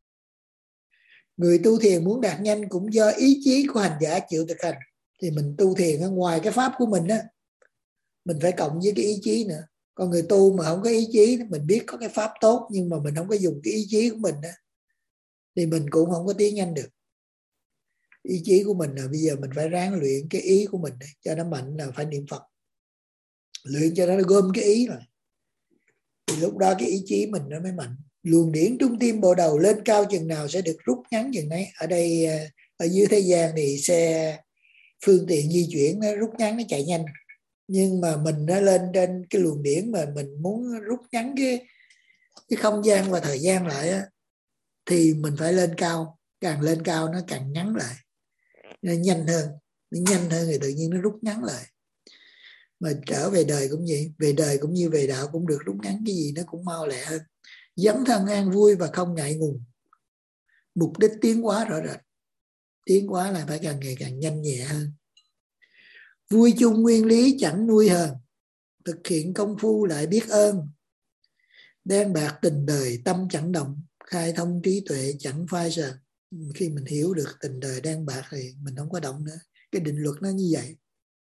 Người tu thiền muốn đạt nhanh cũng do ý chí của hành giả chịu thực hành. Thì mình tu thiền ngoài cái pháp của mình á, mình phải cộng với cái ý chí nữa. Còn người tu mà không có ý chí, mình biết có cái pháp tốt nhưng mà mình không có dùng cái ý chí của mình á, thì mình cũng không có tiến nhanh được. Ý chí của mình là bây giờ mình phải ráng luyện cái ý của mình để cho nó mạnh, là phải niệm Phật. Luyện cho nó gom cái ý rồi, thì lúc đó cái ý chí mình nó mới mạnh. Luồng điển trung tim bộ đầu lên cao chừng nào sẽ được rút ngắn chừng đấy. Ở đây ở dưới thế gian thì xe phương tiện di chuyển nó rút ngắn, nó chạy nhanh. Nhưng mà mình nó lên trên cái luồng điển mà mình muốn rút ngắn cái cái không gian và thời gian lại á, thì mình phải lên cao. Càng lên cao nó càng ngắn lại, nó nhanh hơn, nó nhanh hơn thì tự nhiên nó rút ngắn lại. Mà trở về đời cũng vậy, về đời cũng như về đạo cũng được rút ngắn, cái gì nó cũng mau lẹ hơn. Dấn thân an vui và không ngại ngùng. Mục đích tiến hóa rõ rệt. Tiến hóa là phải càng ngày càng nhanh nhẹ hơn. Vui chung nguyên lý chẳng nuôi hờn. Thực hiện công phu lại biết ơn. Đen bạc tình đời tâm chẳng động. Khai thông trí tuệ chẳng phai sờn. Khi mình hiểu được tình đời đen bạc thì mình không có động nữa. Cái định luật nó như vậy.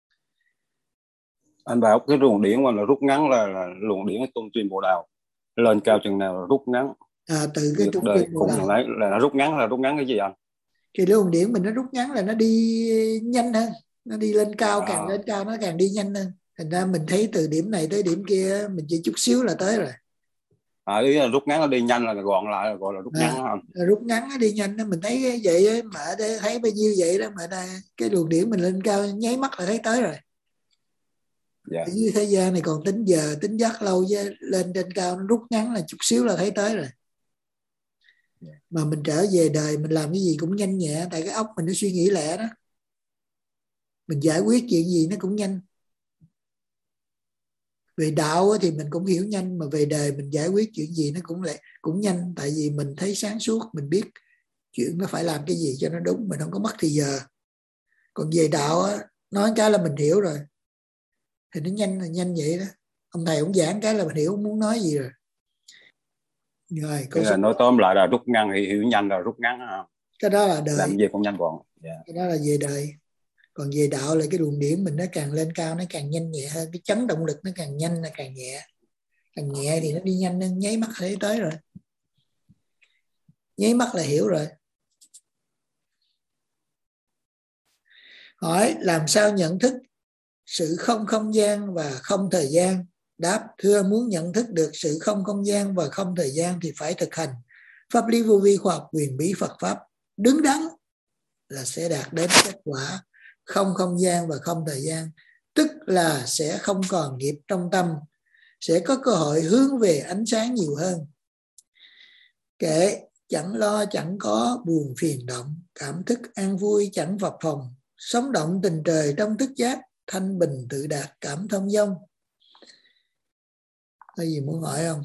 Anh bảo cái luồng điển mà là rút ngắn là, là luồng điển ở trong tim bộ đạo. Lên cao chừng nào là rút ngắn. À, từ cái trung đời tim đầu cũng đầu. lấy là nó rút ngắn là rút ngắn cái gì anh? Cái luồng điển mình nó rút ngắn là nó đi nhanh hơn, nó đi lên cao, À. càng lên cao nó càng đi nhanh hơn. Thành ra mình thấy từ điểm này tới điểm kia mình chỉ chút xíu là tới rồi. À, ý là rút ngắn nó đi nhanh là gọn lại là gọi là rút À, ngắn không? rút ngắn nó đi nhanh đó, mình thấy vậy mà ở đây thấy bao nhiêu vậy đó, mà đây, cái luồng điển mình lên cao nháy mắt là thấy tới rồi. Dạ. Ở dưới thế gian này còn tính giờ tính giấc lâu chứ lên trên cao nó rút ngắn là chút xíu là thấy tới rồi. Mà mình trở về đời mình làm cái gì cũng nhanh nhẹ, tại cái óc mình nó suy nghĩ lẹ đó, mình giải quyết chuyện gì nó cũng nhanh. Về đạo thì mình cũng hiểu nhanh, mà về đời mình giải quyết chuyện gì nó cũng lại cũng nhanh, tại vì mình thấy sáng suốt, mình biết chuyện nó phải làm cái gì cho nó đúng, mình không có mất thì giờ. Còn về đạo á, nói cái là mình hiểu rồi thì nó nhanh là nhanh vậy đó. Ông thầy ông giảng cái là mình hiểu ông muốn nói gì rồi. Rồi Cái là nói tóm lại là rút ngắn thì hiểu nhanh là rút ngắn ha. Cái đó là đời. Làm gì cũng nhanh gọn. Yeah. Cái đó là về đời. Còn về đạo là cái luồng điển mình nó càng lên cao nó càng nhanh nhẹ hơn, cái chấn động lực nó càng nhanh là càng nhẹ. Càng nhẹ thì nó đi nhanh hơn, nháy mắt là tới rồi. Nháy mắt là hiểu rồi. Hỏi làm sao nhận thức sự không không gian và không thời gian? Đáp, thưa, muốn nhận thức được sự không không gian và không thời gian thì phải thực hành pháp lý vô vi, khoa học quyền bí Phật Pháp đứng đắn là sẽ đạt đến kết quả không không gian và không thời gian. Tức là sẽ không còn nghiệp trong tâm, sẽ có cơ hội hướng về ánh sáng nhiều hơn. Kệ chẳng lo chẳng có buồn phiền động, cảm thức an vui chẳng phập phồng, sống động tình trời trong thức giác, thanh bình tự đạt cảm thông dong. Có gì muốn hỏi không?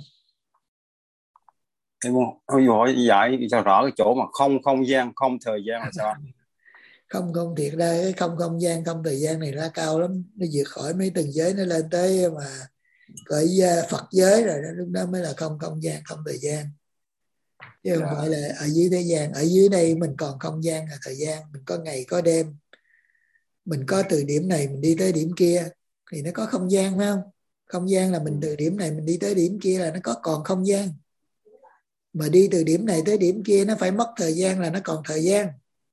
Em muốn hỏi giải cho rõ cái chỗ mà không không gian, không thời gian là sao? Không không thiệt ra cái không không gian, không thời gian này ra cao lắm, nó vượt khỏi mấy tầng giới, nó lên tới mà cõi Phật giới rồi đó, lúc đó mới là không không gian, không thời gian. Chứ không yeah. phải là ở dưới thế gian. Ở dưới đây mình còn không gian là thời gian, mình có ngày có đêm, mình có từ điểm này mình đi tới điểm kia thì nó có không gian, phải không? Không gian là mình từ điểm này mình đi tới điểm kia là nó có còn không gian. Mà đi từ điểm này tới điểm kia nó phải mất thời gian là nó còn thời gian.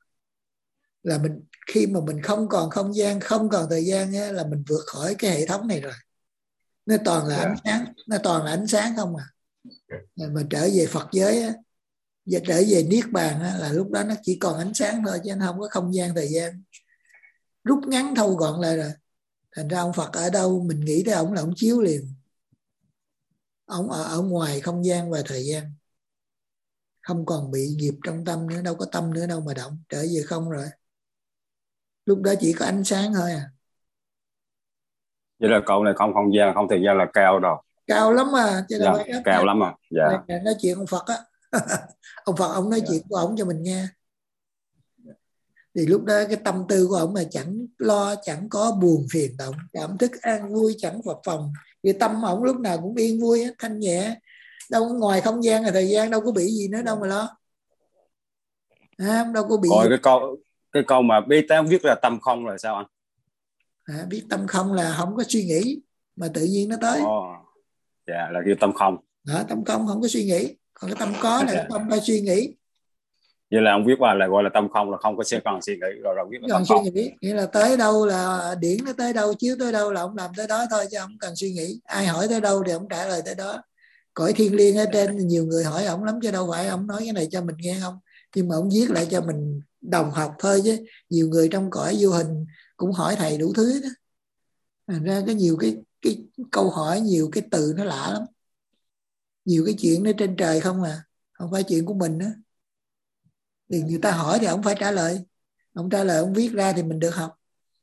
Là mình khi mà mình không còn không gian, không còn thời gian á, là mình vượt khỏi cái hệ thống này rồi. Nó toàn là yeah. ánh sáng, nó toàn là ánh sáng không à. Mà trở về Phật giới á, và trở về Niết Bàn á, là lúc đó nó chỉ còn ánh sáng thôi, chứ nó không có không gian thời gian. Rút ngắn thâu gọn lại rồi. Thành ra ông Phật ở đâu mình nghĩ tới ông là ông chiếu liền. Ông ở, ở ngoài không gian và thời gian, không còn bị nghiệp trong tâm nữa, đâu có tâm nữa đâu mà động, trở về không rồi. Lúc đó chỉ có ánh sáng thôi à. Vậy là cậu này không không gian, không thời gian là cao rồi. Cao lắm mà, chứ đâu dạ, phải cao lắm à. Dạ. Nói chuyện ông Phật á. Ông Phật ông nói dạ. chuyện của ông cho mình nghe. Thì lúc đó cái tâm tư của ông là chẳng lo, chẳng có buồn phiền động, cảm thức an vui chẳng phập phồng. Vì tâm ông lúc nào cũng yên vui, thanh nhẹ. Đâu có ngoài không gian là thời gian, đâu có bị gì nữa đâu mà lo. À, đâu có bị. Rồi cái câu cái câu mà bi tán viết là tâm không là sao anh? À, biết tâm không là không có suy nghĩ mà tự nhiên nó tới. Ồ, dạ là kêu tâm không. À, tâm không không có suy nghĩ, còn cái tâm có là dạ. tâm phải suy nghĩ. Vậy là ông viết qua là gọi là tâm không, là không có sẽ còn suy nghĩ rồi rồi viết là còn tâm suy không. nghĩ nghĩa là tới đâu là điển nó tới đâu, chiếu tới đâu là ông làm tới đó thôi, chứ không cần suy nghĩ. Ai hỏi tới đâu thì ông trả lời tới đó. Cõi thiên liêng ở trên nhiều người hỏi ông lắm, chứ đâu phải ông nói cái này cho mình nghe không, nhưng mà ông viết lại cho mình đồng học thôi, chứ nhiều người trong cõi vô hình cũng hỏi thầy đủ thứ đó. Thành ra có nhiều cái cái câu hỏi, nhiều cái từ nó lạ lắm, nhiều cái chuyện nó trên trời không à, không phải chuyện của mình nữa. Thì người ta hỏi thì ông phải trả lời, ông trả lời ông viết ra thì mình được học,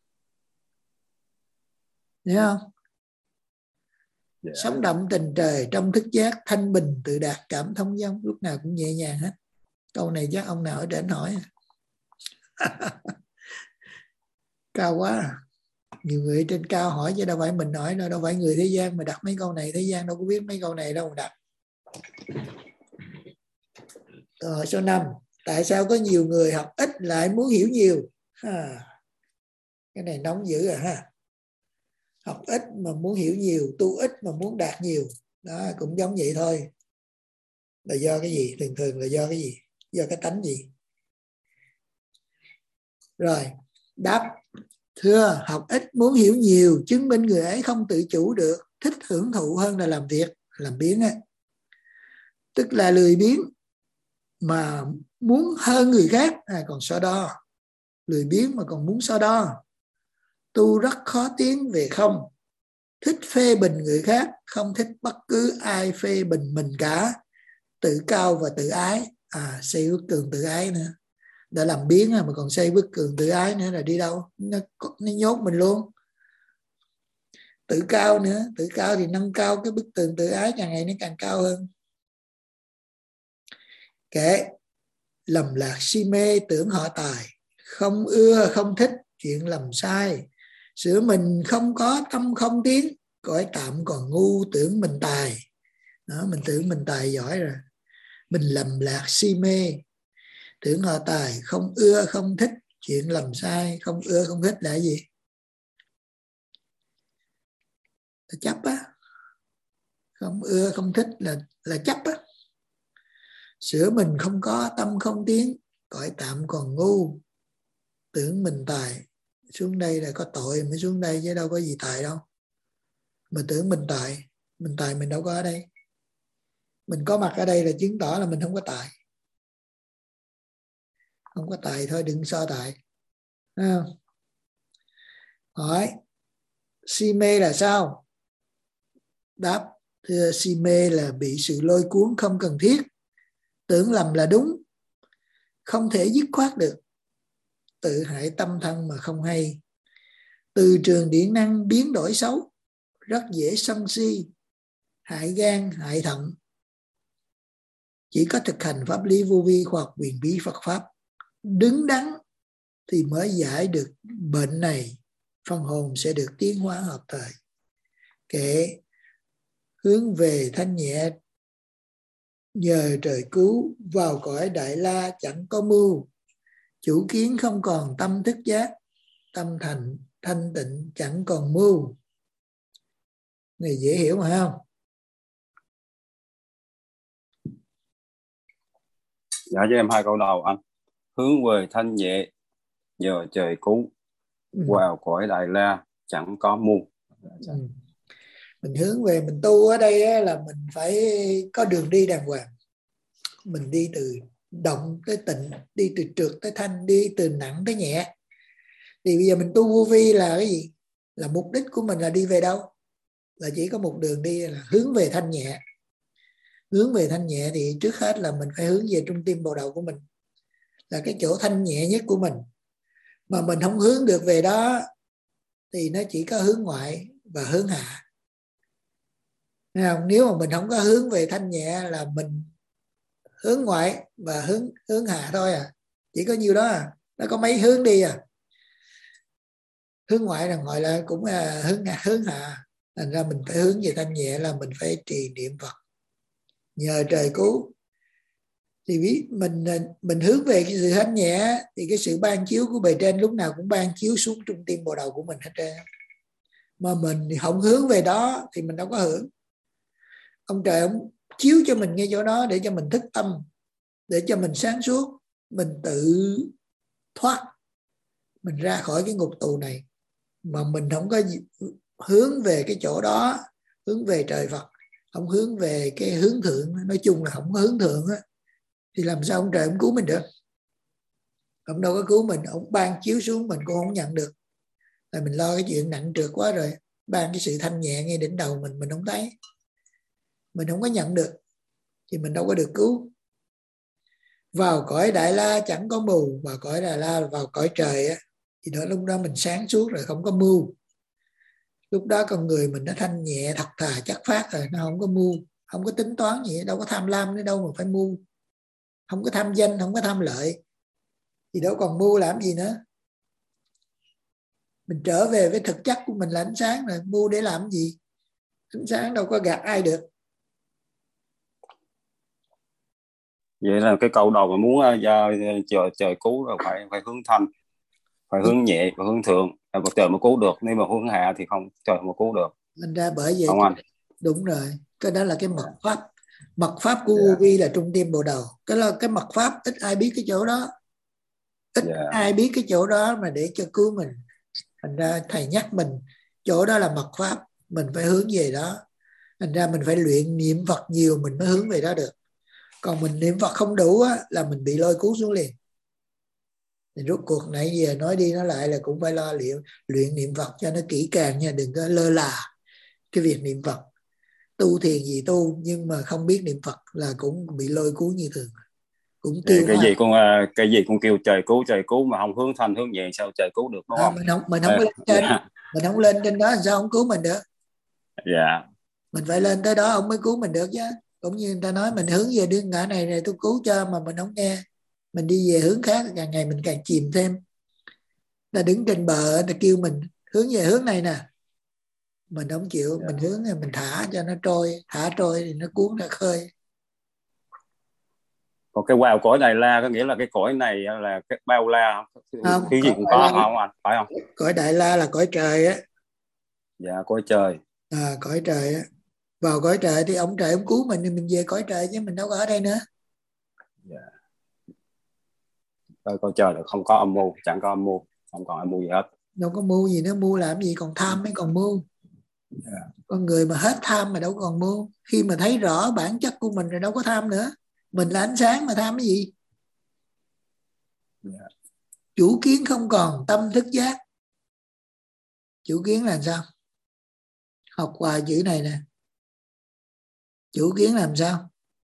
hiểu không? Yeah. Sống động tình trời trong thức giác, thanh bình tự đạt cảm thông dong, lúc nào cũng nhẹ nhàng hết. Câu này chắc ông nào ở trên hỏi. Cao quá. Nhiều người trên cao hỏi chứ đâu phải mình hỏi đâu, đâu phải người thế gian mà đặt mấy câu này, thế gian đâu có biết mấy câu này đâu mà đặt. Câu hỏi số năm. Tại sao có nhiều người học ít lại muốn hiểu nhiều? À, cái này nóng dữ rồi ha. Học ít mà muốn hiểu nhiều, tu ít mà muốn đạt nhiều. Đó, cũng giống vậy thôi. là do cái gì? Thường thường là do cái gì? Do cái tánh gì? Rồi, đáp: thưa, học ít muốn hiểu nhiều, chứng minh người ấy không tự chủ được, thích hưởng thụ hơn là làm việc, làm biếng á. Tức là lười biếng mà muốn hơn người khác, à, còn so đo. Lười biếng mà còn muốn so đo. Tu rất khó tiến về không, thích phê bình người khác, không thích bất cứ ai phê bình mình cả. Tự cao và tự ái, à, xây bức tường tự ái nữa. Đã làm biếng mà còn xây bức tường tự ái nữa là đi đâu? Nó, nó nhốt mình luôn. Tự cao nữa, tự cao thì nâng cao cái bức tường tự ái, càng ngày nó càng cao hơn. Kệ, lầm lạc si mê tưởng họ tài, không ưa không thích chuyện lầm sai. Sửa mình không có tâm không tiến, cõi tạm còn ngu tưởng mình tài. Đó, mình tưởng mình tài giỏi rồi. Mình lầm lạc si mê tưởng họ tài, không ưa không thích chuyện lầm sai. Không ưa không thích là gì? Là chấp á. Không ưa không thích là, là chấp á. Sửa mình không có tâm không tiến, cõi tạm còn ngu tưởng mình tài. Xuống đây là có tội mới xuống đây chứ đâu có gì tài đâu. Mà tưởng mình tài, mình tài mình đâu có ở đây. Mình có mặt ở đây là chứng tỏ là mình không có tài. Không có tài thôi, đừng so tài. À. Hỏi, si mê là sao? Đáp: thưa, si mê là bị sự lôi cuốn không cần thiết, tưởng lầm là đúng, không thể dứt khoát được, tự hại tâm thân mà không hay. Từ trường điện năng biến đổi xấu, rất dễ sân si, hại gan, hại thận. Chỉ có thực hành pháp lý vô vi, khoa học huyền bí Phật Pháp đứng đắn thì mới giải được bệnh này, phần hồn sẽ được tiến hóa hợp thời. Kệ, hướng về thanh nhẹ nhờ trời cứu, vào cõi Đại La chẳng có mưu. Chủ kiến không còn tâm thức giác, tâm thành thanh tịnh chẳng còn mưu. Này dễ hiểu mà không? Dạ cho em hai câu đầu anh. Hướng về thanh nhẹ nhờ trời cứu, ừ. vào cõi Đại La chẳng có mưu. ừ. Mình hướng về, mình tu ở đây á, là mình phải có đường đi đàng hoàng. Mình đi từ động tới tịnh, đi từ trượt tới thanh, đi từ nặng tới nhẹ. Thì bây giờ mình tu vô vi là cái gì? Là mục đích của mình là đi về đâu? Là chỉ có một đường đi là hướng về thanh nhẹ. Hướng về thanh nhẹ thì trước hết là mình phải hướng về trung tim bầu đầu của mình, là cái chỗ thanh nhẹ nhất của mình. Mà mình không hướng được về đó thì nó chỉ có hướng ngoại và hướng hạ. Nếu mà mình không có hướng về thanh nhẹ là mình hướng ngoại và hướng hướng hạ thôi à. Chỉ có nhiêu đó à. Nó có mấy hướng đi à. Hướng ngoại là gọi là cũng là hướng hướng hạ. Thành ra mình phải hướng về thanh nhẹ là mình phải trì niệm Phật nhờ trời cứu. Thì biết mình mình hướng về cái sự thanh nhẹ thì cái sự ban chiếu của bề trên lúc nào cũng ban chiếu xuống trung tim bầu đầu của mình hết trơn. Mà mình không hướng về đó thì mình đâu có hưởng. Ông trời ông chiếu cho mình ngay chỗ đó để cho mình thức tâm, để cho mình sáng suốt, mình tự thoát, mình ra khỏi cái ngục tù này. Mà mình không có hướng về cái chỗ đó, hướng về trời Phật, không hướng về cái hướng thượng, nói chung là không có hướng thượng á, thì làm sao ông trời ông cứu mình được? Ông đâu có cứu mình, ông ban chiếu xuống mình cũng không nhận được. Là mình lo cái chuyện nặng trược quá rồi, ban cái sự thanh nhẹ ngay đỉnh đầu mình, mình không thấy, mình không có nhận được thì mình đâu có được cứu. Vào cõi Đại La chẳng có mù, vào cõi Đại La là vào cõi trời á, thì đó lúc đó mình sáng suốt rồi, không có mưu. Lúc đó con người mình nó thanh nhẹ thật thà chắc phát rồi, nó không có mưu, không có tính toán gì, đâu có tham lam nữa đâu mà phải mưu, không có tham danh, không có tham lợi, thì đâu còn mưu làm gì nữa. Mình trở về với thực chất của mình là ánh sáng rồi, mưu để làm gì? Ánh sáng đâu có gạt ai được. Vậy là cái câu đầu mà muốn uh, trời trời cứu là phải phải hướng thanh, phải hướng nhẹ và hướng thượng, là trời mới cứu được. Nếu mà hướng hạ thì không, trời mới cứu được. Nên ra bởi vậy không anh? Đúng rồi, cái đó là cái mật pháp. Mật pháp của vô vi là trung tim bộ đầu. Cái là cái mật pháp ít ai biết cái chỗ đó, ít yeah. ai biết cái chỗ đó mà để cho cứu mình. Thành ra thầy nhắc mình chỗ đó là mật pháp, mình phải hướng về đó. Thành ra mình phải luyện niệm Phật nhiều mình mới hướng về đó được. Còn mình niệm Phật không đủ á, là mình bị lôi cuốn xuống liền. Thì rốt cuộc nãy giờ nói đi nói lại là cũng phải lo luyện, luyện niệm Phật cho nó kỹ càng nha, đừng có lơ là cái việc niệm Phật. Tu thiền gì tu nhưng mà không biết niệm Phật là cũng bị lôi cuốn như thường. Cũng kêu cái gì cũng cái gì cũng kêu trời cứu trời cứu mà không hướng thanh hướng nhẹ sao trời cứu được, đúng à, không? Mình không mình không à, lên trên yeah. mình không lên trên đó sao không cứu mình được? Dạ. Yeah. Mình phải lên tới đó ông mới cứu mình được chứ. Cũng như người ta nói mình hướng về đường ngã này này tôi cứu cho, mà mình không nghe, mình đi về hướng khác, càng ngày mình càng chìm thêm. Ta đứng trên bờ ta kêu mình hướng về hướng này nè, mình không chịu, yeah. mình hướng mình thả cho nó trôi, thả trôi thì nó cuốn ra khơi. Còn cái wow cõi Đại La có nghĩa là cái cõi này là cái bao la không? Cái gì cũng có không anh, phải không? Cõi Đại La là cõi trời á. Dạ, cõi trời. À, cõi trời á. Vào cõi trời thì ông trời ông cứu mình thì mình về cõi trời chứ mình đâu có ở đây nữa. Dạ. Cõi cõi trời là không có âm mưu, chẳng có âm mưu, không còn âm mưu gì hết. Đâu có mưu gì nữa, mưu làm gì, còn tham mới còn mưu. Yeah. Con người mà hết tham mà đâu còn mưu. Khi mà thấy rõ bản chất của mình rồi đâu có tham nữa. Mình là ánh sáng mà tham cái gì? Yeah. Chủ kiến không còn, tâm thức giác. Chủ kiến là sao? Học qua chữ này nè. Chủ kiến làm sao?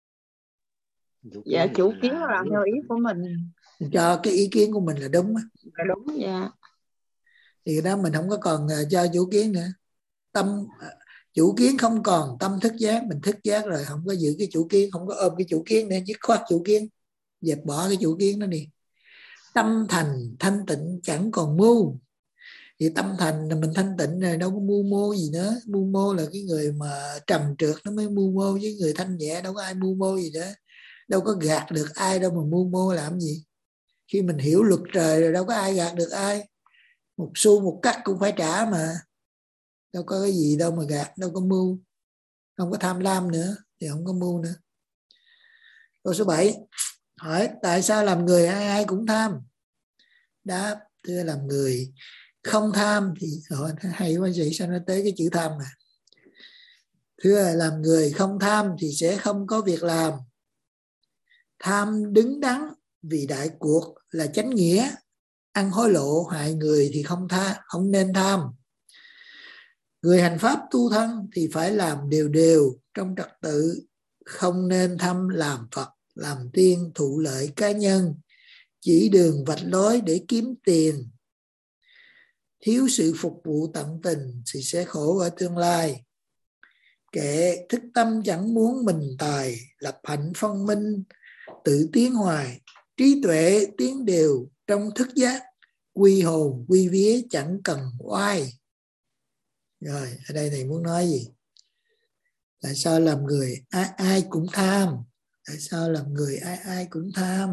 Dạ, chủ kiến là làm theo ý của mình. Cho cái ý kiến của mình là đúng. Là đúng, dạ. Thì đó mình không có còn cho chủ kiến nữa. Tâm chủ kiến không còn, tâm thức giác, mình thức giác rồi, không có giữ cái chủ kiến, không có ôm cái chủ kiến nữa, dứt khoát chủ kiến, dẹp bỏ cái chủ kiến đó đi. Tâm thành thanh tịnh chẳng còn mưu. Thì tâm thành là mình thanh tịnh rồi, đâu có mưu mô gì nữa. Mưu mô là cái người mà trầm trượt nó mới mưu mô, với người thanh nhẹ đâu có ai mưu mô gì nữa. Đâu có gạt được ai đâu mà mưu mô làm gì. Khi mình hiểu luật trời rồi đâu có ai gạt được ai. Một xu một cắt cũng phải trả mà. Đâu có cái gì đâu mà gạt, đâu có mưu. Không có tham lam nữa thì không có mưu nữa. Câu số bảy hỏi tại sao làm người ai ai cũng tham? Đáp, thưa làm người không tham thì hay quá vậy, sao nó tới cái chữ tham mà. Thưa làm người không tham thì sẽ không có việc làm. Tham đứng đắn vì đại cuộc là chánh nghĩa. Ăn hối lộ hại người thì không tha, không nên tham. Người hành pháp tu thân thì phải làm đều đều trong trật tự, không nên tham làm Phật, làm tiên thụ lợi cá nhân, chỉ đường vạch lối để kiếm tiền. Thiếu sự phục vụ tận tình thì sẽ khổ ở tương lai. Kẻ thức tâm chẳng muốn mình tài, lập hạnh phân minh, tự tiến hoài, trí tuệ tiến đều trong thức giác, quy hồn quy vía chẳng cần oai. Rồi, ở đây thầy muốn nói gì? Tại sao làm người ai ai cũng tham? Tại sao làm người ai ai cũng tham?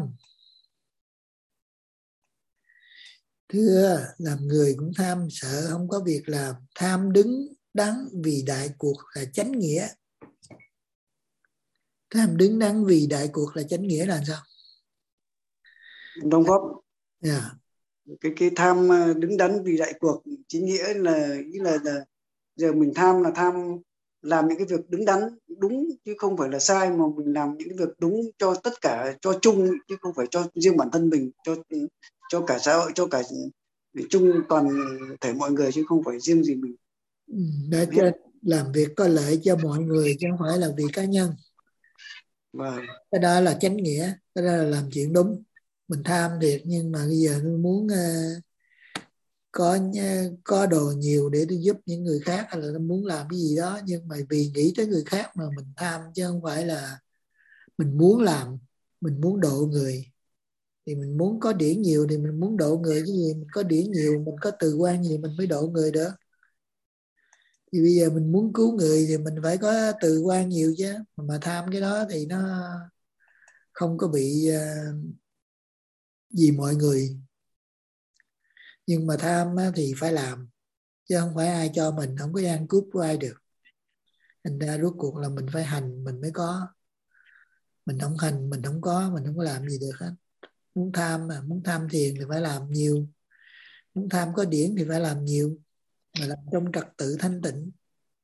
Thưa, làm người cũng tham, sợ không có việc làm. Tham đứng đắn vì đại cuộc là chánh nghĩa. Tham đứng đắn vì đại cuộc là chánh nghĩa là sao? Đóng góp. Yeah. Cái cái tham đứng đắn vì đại cuộc chính nghĩa là ý là, là giờ mình tham là tham làm những cái việc đứng đắn đúng chứ không phải là sai, mà mình làm những cái việc đúng cho tất cả, cho chung chứ không phải cho riêng bản thân mình, cho cho cả xã hội, cho cả chung toàn thể mọi người chứ không phải riêng gì mình. Ừ, để cho làm việc có lợi cho mọi người chứ không phải là vì cá nhân. Vâng. Cái đó là chánh nghĩa, cái đó là làm chuyện đúng. Mình tham thiệt nhưng mà bây giờ tôi muốn uh, có có đồ nhiều để tôi giúp những người khác, hay là tôi muốn làm cái gì đó nhưng mà vì nghĩ tới người khác mà mình tham, chứ không phải là mình muốn làm, mình muốn độ người. Thì mình muốn có điển nhiều thì mình muốn độ người, cái gì mình có điển nhiều, mình có từ quan nhiều mình mới độ người được. Thì bây giờ mình muốn cứu người thì mình phải có từ quan nhiều chứ, mà tham cái đó thì nó không có bị uh, vì mọi người. Nhưng mà tham thì phải làm, chứ không phải ai cho mình, không có ăn cướp của ai được. Thành ra rốt cuộc là mình phải hành mình mới có. Mình không hành, mình không có, mình không có làm gì được hết. Muốn tham mà, muốn tham thiền thì phải làm nhiều, muốn tham có điển thì phải làm nhiều, mà làm trong trật tự thanh tịnh.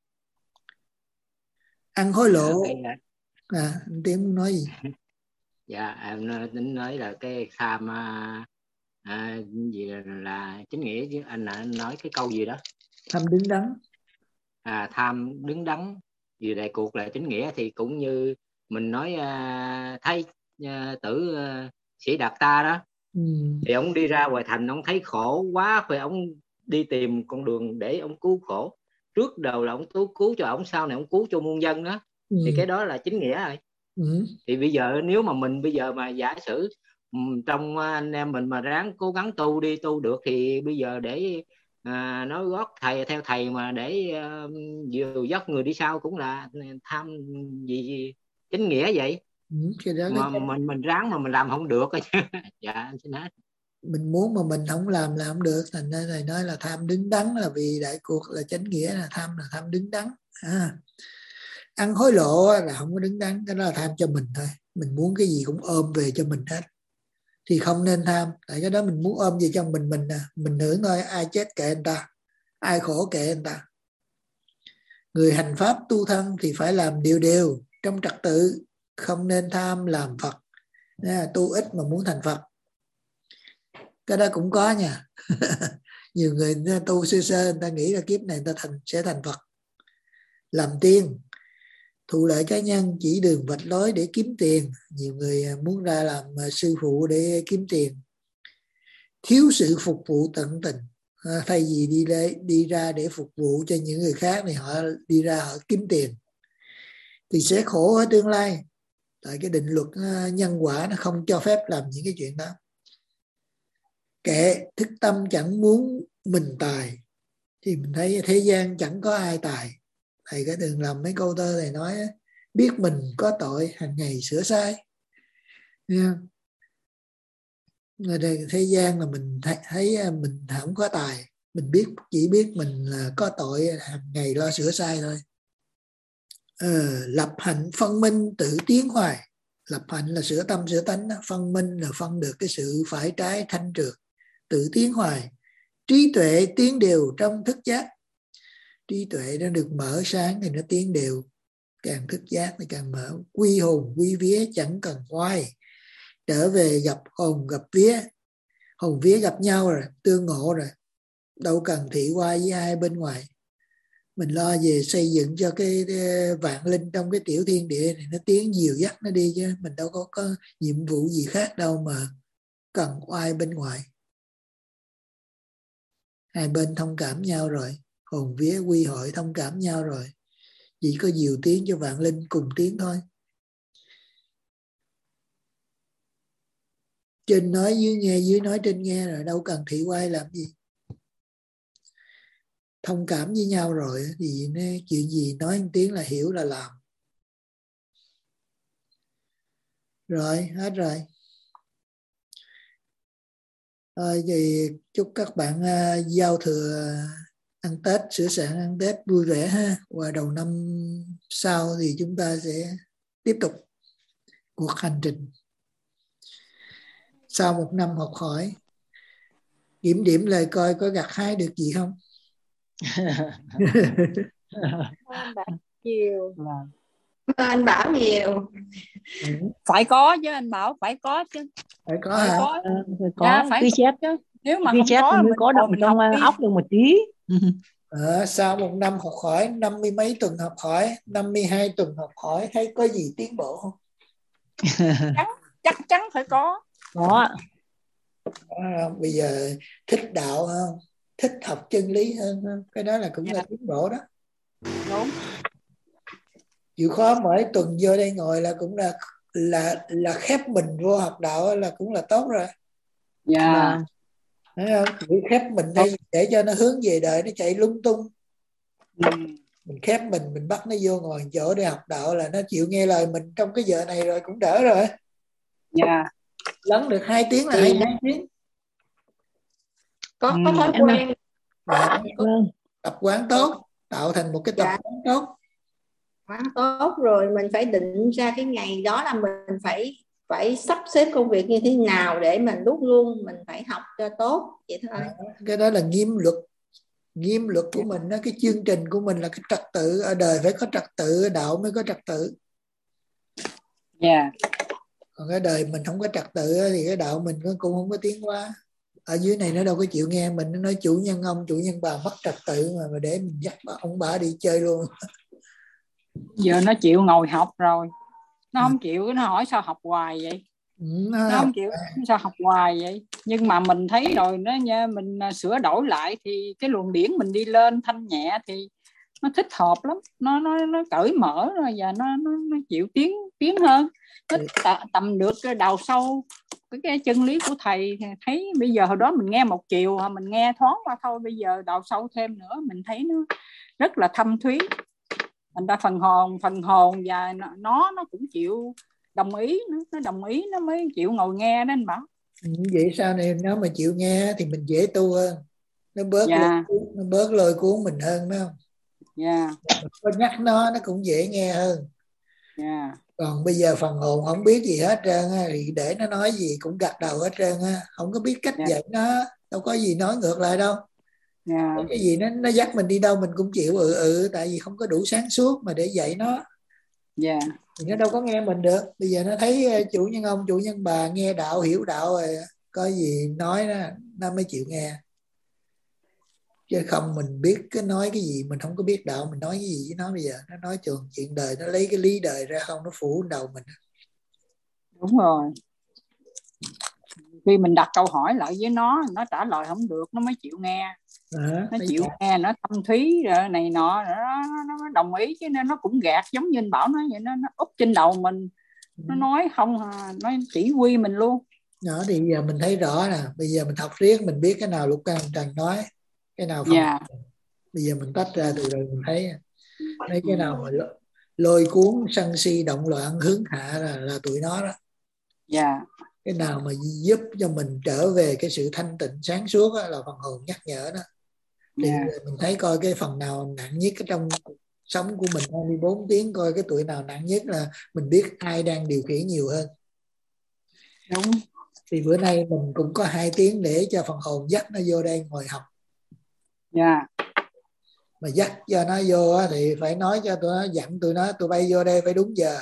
Ăn hối lộ. Dạ, À, anh Tiến muốn nói gì? dạ em tính nói là cái tham à, à, gì là, là chính nghĩa, chứ anh đã nói cái câu gì đó. Tham đứng đắn. À, tham đứng đắn. Vì đại cuộc là chính nghĩa thì cũng như mình nói à, thấy à, tử à, sĩ Đạt Ta đó. Ừ. Thì ông đi ra ngoài thành, ông thấy khổ quá, thì ông đi tìm con đường để ông cứu khổ. Trước đầu là ông cứu, cứu cho ông, sau này ông cứu cho muôn dân đó. Ừ. Thì cái đó là chính nghĩa rồi. Ừ. Thì bây giờ nếu mà mình bây giờ mà giả sử trong anh em mình mà ráng cố gắng tu đi, tu được thì bây giờ để à, nói gót thầy theo thầy mà để uh, dìu dắt người đi sau cũng là tham gì, gì chính nghĩa vậy. Ừ, cái đó mà cái... mình mình ráng mà mình làm không được. Dạ anh xin hết. Mình muốn mà mình không làm là không được, thành ra thầy nói là tham đứng đắn, là vì đại cuộc là chánh nghĩa, là tham là tham đứng đắn. À, ăn hối lộ là không có đứng đắn, cái đó là tham cho mình thôi. Mình muốn cái gì cũng ôm về cho mình hết thì không nên tham, tại cái đó mình muốn ôm về cho mình mình à. Mình hưởng thôi, ai chết kệ người ta, ai khổ kệ người ta. Người hành pháp tu thân thì phải làm đều đều trong trật tự, không nên tham làm Phật. Nên tu ít mà muốn thành Phật, cái đó cũng có nha. Nhiều người tu sơ sơ, người ta nghĩ là kiếp này người ta thành, sẽ thành Phật, làm tiên, thụ lợi cá nhân, chỉ đường vạch lối để kiếm tiền. Nhiều người muốn ra làm sư phụ để kiếm tiền, thiếu sự phục vụ tận tình. Thay vì đi, để, đi ra để phục vụ cho những người khác thì họ đi ra họ kiếm tiền, thì sẽ khổ ở tương lai. Tại cái định luật nhân quả nó không cho phép làm những cái chuyện đó. Kệ, thức tâm chẳng muốn mình tài, thì mình thấy thế gian chẳng có ai tài. Thầy có từng làm mấy câu thơ thầy nói, biết mình có tội hàng ngày sửa sai. Thế gian là mình thấy, thấy mình không có tài, mình biết chỉ biết mình là có tội, hàng ngày lo sửa sai thôi. Ờ, lập hạnh phân minh tự tiến hoài. Lập hạnh là sửa tâm sửa tánh, phân minh là phân được cái sự phải trái thanh trượt, tự tiến hoài. Trí tuệ tiến đều trong thức giác. Trí tuệ nó được mở sáng thì nó tiến đều, càng thức giác thì càng mở. Quy hồn quy vía chẳng cần hoài, trở về gặp hồn gặp vía. Hồn vía gặp nhau rồi, tương ngộ rồi, đâu cần thị qua với ai bên ngoài. Mình lo về xây dựng cho cái vạn linh trong cái tiểu thiên địa này nó tiến dìu dắt nó đi, chứ mình đâu có, có nhiệm vụ gì khác đâu mà cần oai bên ngoài. Hai bên thông cảm nhau rồi, hồn vía quy hội thông cảm nhau rồi, chỉ có dìu tiến cho vạn linh cùng tiến thôi. Trên nói dưới nghe, dưới nói trên nghe rồi, đâu cần thị oai làm gì. Thông cảm với nhau rồi thì chuyện gì nói một tiếng là hiểu là làm. Rồi, hết rồi. Thôi thì chúc các bạn uh, giao thừa ăn Tết, sửa soạn ăn Tết vui vẻ ha. Qua đầu năm sau thì chúng ta sẽ tiếp tục cuộc hành trình. Sau một năm học hỏi, kiểm điểm lời coi có gặt hái được gì không? Anh Bảo nhiều. Anh Bảo nhiều. Phải có chứ, anh Bảo phải có chứ. Phải có phải hả? có, à, phải có dạ, phải ghi chép chứ. Nếu mà ghi không chép có thì mới có động trong đi. óc được một tí. À, sau một năm học hỏi, năm mươi mấy tuần học hỏi, năm mươi hai tuần học hỏi, thấy có gì tiến bộ không? chắc, chắc chắn phải có. Có. À, bây giờ thích đạo hơn, thích học chân lý hơn, cái đó là cũng yeah. là tiến bộ đó. Đúng. Chịu khó mỗi tuần vô đây ngồi là cũng là là là khép mình vô học đạo là cũng là tốt rồi. Dạ. Yeah. Thấy không? Chỉ khép mình đây để cho nó hướng về đời, nó chạy lung tung. Ừ. Mình khép mình, mình bắt nó vô ngồi chỗ để học đạo là nó chịu nghe lời mình trong cái giờ này rồi cũng đỡ rồi. Dạ. Yeah. Lắng được hai tiếng là hai hai tiếng. Có ừ. có thói quen. Dạ, tập quán tốt, tạo thành một cái tập dạ. quán tốt. quá tốt rồi. Mình phải định ra cái ngày đó là mình phải phải sắp xếp công việc như thế nào để mình lúc luôn mình phải học cho tốt vậy thôi. Cái đó là nghiêm luật, nghiêm luật của mình đó. Cái chương trình của mình là cái trật tự ở đời phải có trật tự, ở đạo mới có trật tự. Dạ. Yeah. Còn cái đời mình không có trật tự thì cái đạo mình cũng không có tiến qua. Ở dưới này nó đâu có chịu nghe mình, nó nói chủ nhân ông, chủ nhân bà mất trật tự mà, mà để mình dắt ông bà đi chơi luôn. Giờ nó chịu ngồi học rồi, nó không chịu, nó hỏi sao học hoài vậy. Ừ, nó, nó không chịu sao học hoài vậy. Nhưng mà mình thấy rồi nó nha, mình sửa đổi lại thì cái luồng điển mình đi lên thanh nhẹ thì nó thích hợp lắm, nó nó nó cởi mở rồi và nó nó, nó chịu tiến tiến hơn, nó t- tầm được cái đào sâu cái, cái chân lý của thầy. Thấy bây giờ hồi đó mình nghe một chiều mình nghe thoáng qua thôi, bây giờ đào sâu thêm nữa mình thấy nó rất là thâm thúy. Thành ra phần hồn phần hồn và nó nó cũng chịu đồng ý, nó, nó đồng ý nó mới chịu ngồi nghe đó anh Bảo. Ừ, vậy sau này nếu mà chịu nghe thì mình dễ tu hơn, nó bớt yeah. lôi cuốn, nó bớt lôi cuốn mình hơn, phải không? Yeah. Mình có nhắc nó nó cũng dễ nghe hơn. Yeah. Còn bây giờ phần hồn không biết gì hết trơn á, thì để nó nói gì cũng gật đầu hết trơn á, không có biết cách yeah. dạy nó, đâu có gì nói ngược lại đâu. Yeah. Cái gì nó nó dắt mình đi đâu mình cũng chịu ừ ừ, tại vì không có đủ sáng suốt mà để dạy nó. Yeah. Thì nó đâu có nghe mình được. Bây giờ nó thấy chủ nhân ông, chủ nhân bà nghe đạo, hiểu đạo rồi, có gì nói nó, nó mới chịu nghe. Chứ không mình biết cái nói cái gì, mình không có biết đạo, mình nói cái gì với nó bây giờ. Nó nói trường chuyện đời, nó lấy cái lý đời ra không, nó phủ đầu mình. Đúng rồi. Khi mình đặt câu hỏi lại với nó, nó trả lời không được, nó mới chịu nghe. À, nó chịu dạ. nghe, nó thâm thúy rồi này nọ, nó, nó đồng ý, chứ nên nó cũng gạt giống như anh Bảo nói vậy, nó, nó úp trên đầu mình, ừ. nó nói không, nó chỉ huy mình luôn. Đó, thì giờ mình thấy rõ nè, bây giờ mình học riết mình biết cái nào Lục Căn Trần nói, cái nào không. Yeah. Bây giờ mình tách ra từ rồi mình thấy mấy cái nào mà lôi cuốn sân si động loạn hướng hạ là, là tụi nó đó. Yeah. Cái nào mà giúp cho mình trở về cái sự thanh tịnh sáng suốt đó, là phần hồn nhắc nhở đó. Thì yeah. mình thấy coi cái phần nào nặng nhất trong sống của mình hai mươi bốn tiếng, coi cái tuổi nào nặng nhất là mình biết ai đang điều khiển nhiều hơn. Đúng. Thì bữa nay mình cũng có hai tiếng để cho phần hồn dắt nó vô đây ngồi học. Yeah. Mà dắt cho nó vô thì phải nói cho tụi nó, dặn tụi nó tụi bay vô đây phải đúng giờ.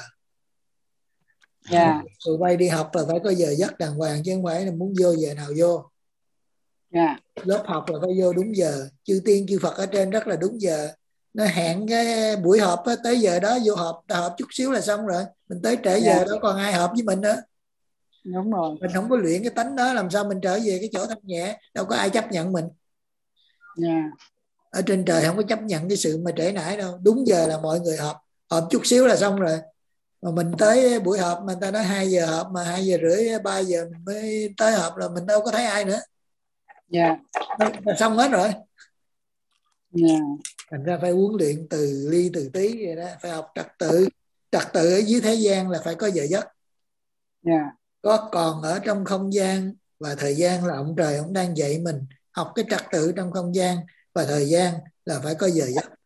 Yeah. Tụi bay đi học là phải có giờ giấc đàng hoàng, chứ không phải là muốn vô giờ nào vô. Yeah. Lớp học là phải vô đúng giờ. Chư tiên chư Phật ở trên rất là đúng giờ. Nó hẹn cái buổi họp á, tới giờ đó vô họp, ta họp chút xíu là xong rồi. Mình tới trễ giờ yeah. đó còn ai họp với mình nữa. Đúng rồi. Mình không có luyện cái tánh đó, làm sao mình trở về cái chỗ thanh nhẹ. Đâu có ai chấp nhận mình. Yeah. Ở trên trời không có chấp nhận cái sự mà trễ nải đâu. Đúng giờ là mọi người họp. Họp chút xíu là xong rồi. Mà mình tới buổi họp mà người ta nói hai giờ họp, mà hai giờ rưỡi ba giờ mình mới tới họp là mình đâu có thấy ai nữa. Dạ. Yeah. Xong hết rồi. Dạ. Yeah. Thành ra phải huấn luyện từ ly từ tí vậy đó, phải học trật tự. Trật tự ở dưới thế gian là phải có giờ giấc. Dạ. Yeah. Có còn ở trong không gian và thời gian là ông trời ông đang dạy mình học cái trật tự trong không gian và thời gian là phải có giờ giấc.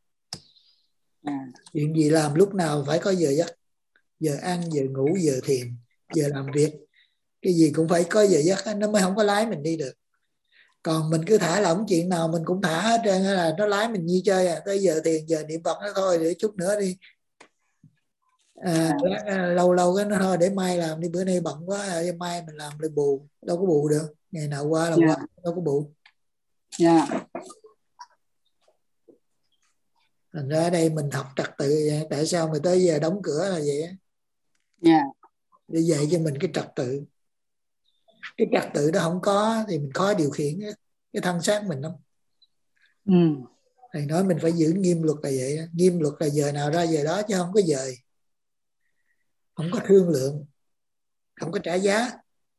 À. Chuyện gì làm lúc nào phải có giờ giấc. Giờ ăn, giờ ngủ, giờ thiền, giờ làm việc. Cái gì cũng phải có giờ giấc, nó mới không có lái mình đi được. Còn mình cứ thả lỏng chuyện nào mình cũng thả hết trơn, là nó lái mình như chơi à. Tới giờ thiền, giờ niệm Phật nó thôi, để chút nữa đi. À, lâu lâu cái nó thôi để mai làm đi, bữa nay bận quá, mai mình làm lại bù. Đâu có bù được, ngày nào qua là yeah. qua, đâu có bù. Dạ. Yeah. Thành ra ở đây mình học trật tự vậy. Tại sao mà tới giờ đóng cửa là vậy á? Yeah. Để dạy cho mình cái trật tự. Cái trật tự đó không có thì mình khó điều khiển cái thân xác mình lắm. Ừ. Thầy nói mình phải giữ nghiêm luật là vậy đó. Nghiêm luật là giờ nào ra giờ đó, chứ không có dời. Không có thương lượng, không có trả giá.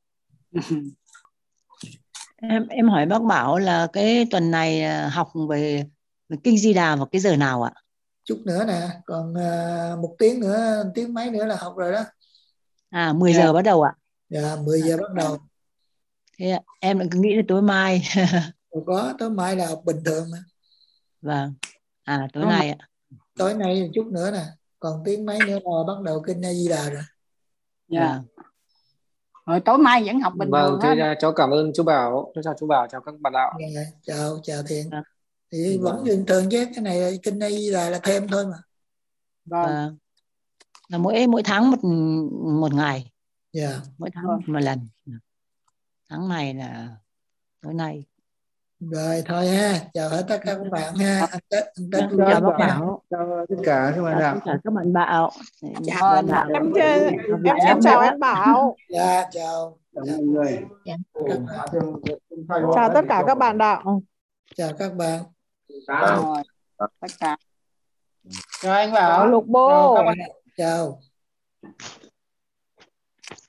Em em hỏi bác Bảo là cái tuần này học về, về Kinh Di Đà vào cái giờ nào ạ? Chút nữa nè, còn uh, một tiếng nữa, một tiếng mấy nữa là học rồi đó. À, mười giờ bắt đầu ạ? Dạ, mười giờ bắt đầu. Thế em lại cứ nghĩ là tối mai. Rồi có, tối mai là học bình thường mà. Vâng. À, tối nay ạ. Tối nay chút nữa nè. còn tiếng mấy nữa là bắt đầu kinh A Di Đà rồi. Dạ. Rồi tối mai vẫn học bình Vâng, thường thế hết. cháu cảm ơn chú Bảo. Cháu chào chú Bảo, chào các bạn đạo. Dạ, chào chào Thiện. Dạ. Thì Vâng. vẫn bình thường chứ cái này là kinh A Di Đà là thêm thôi mà. Vâng. À, là mỗi mỗi tháng một một ngày, Dạ. mỗi tháng Vâng. một lần. Tháng này là tối nay. Rồi thôi ha, chào hết tất cả các bạn ha. Ăn Tết, ăn Tết Vâng, vui chào vẻ bác nha. Bảo, Chào tất cả các bạn chào đạo. tất cả các bạn Bảo. Dạ. Bạn Bảo Em chơi, các em bạn xin em chào nữa. anh Bảo. Dạ, chào. Chào Chào mọi người. các bạn. Chào tất cả các bạn đạo. Chào các bạn. Rồi, tất cả. Chào anh Chào Bảo. Lục Chào Bô. các bạn. Chào.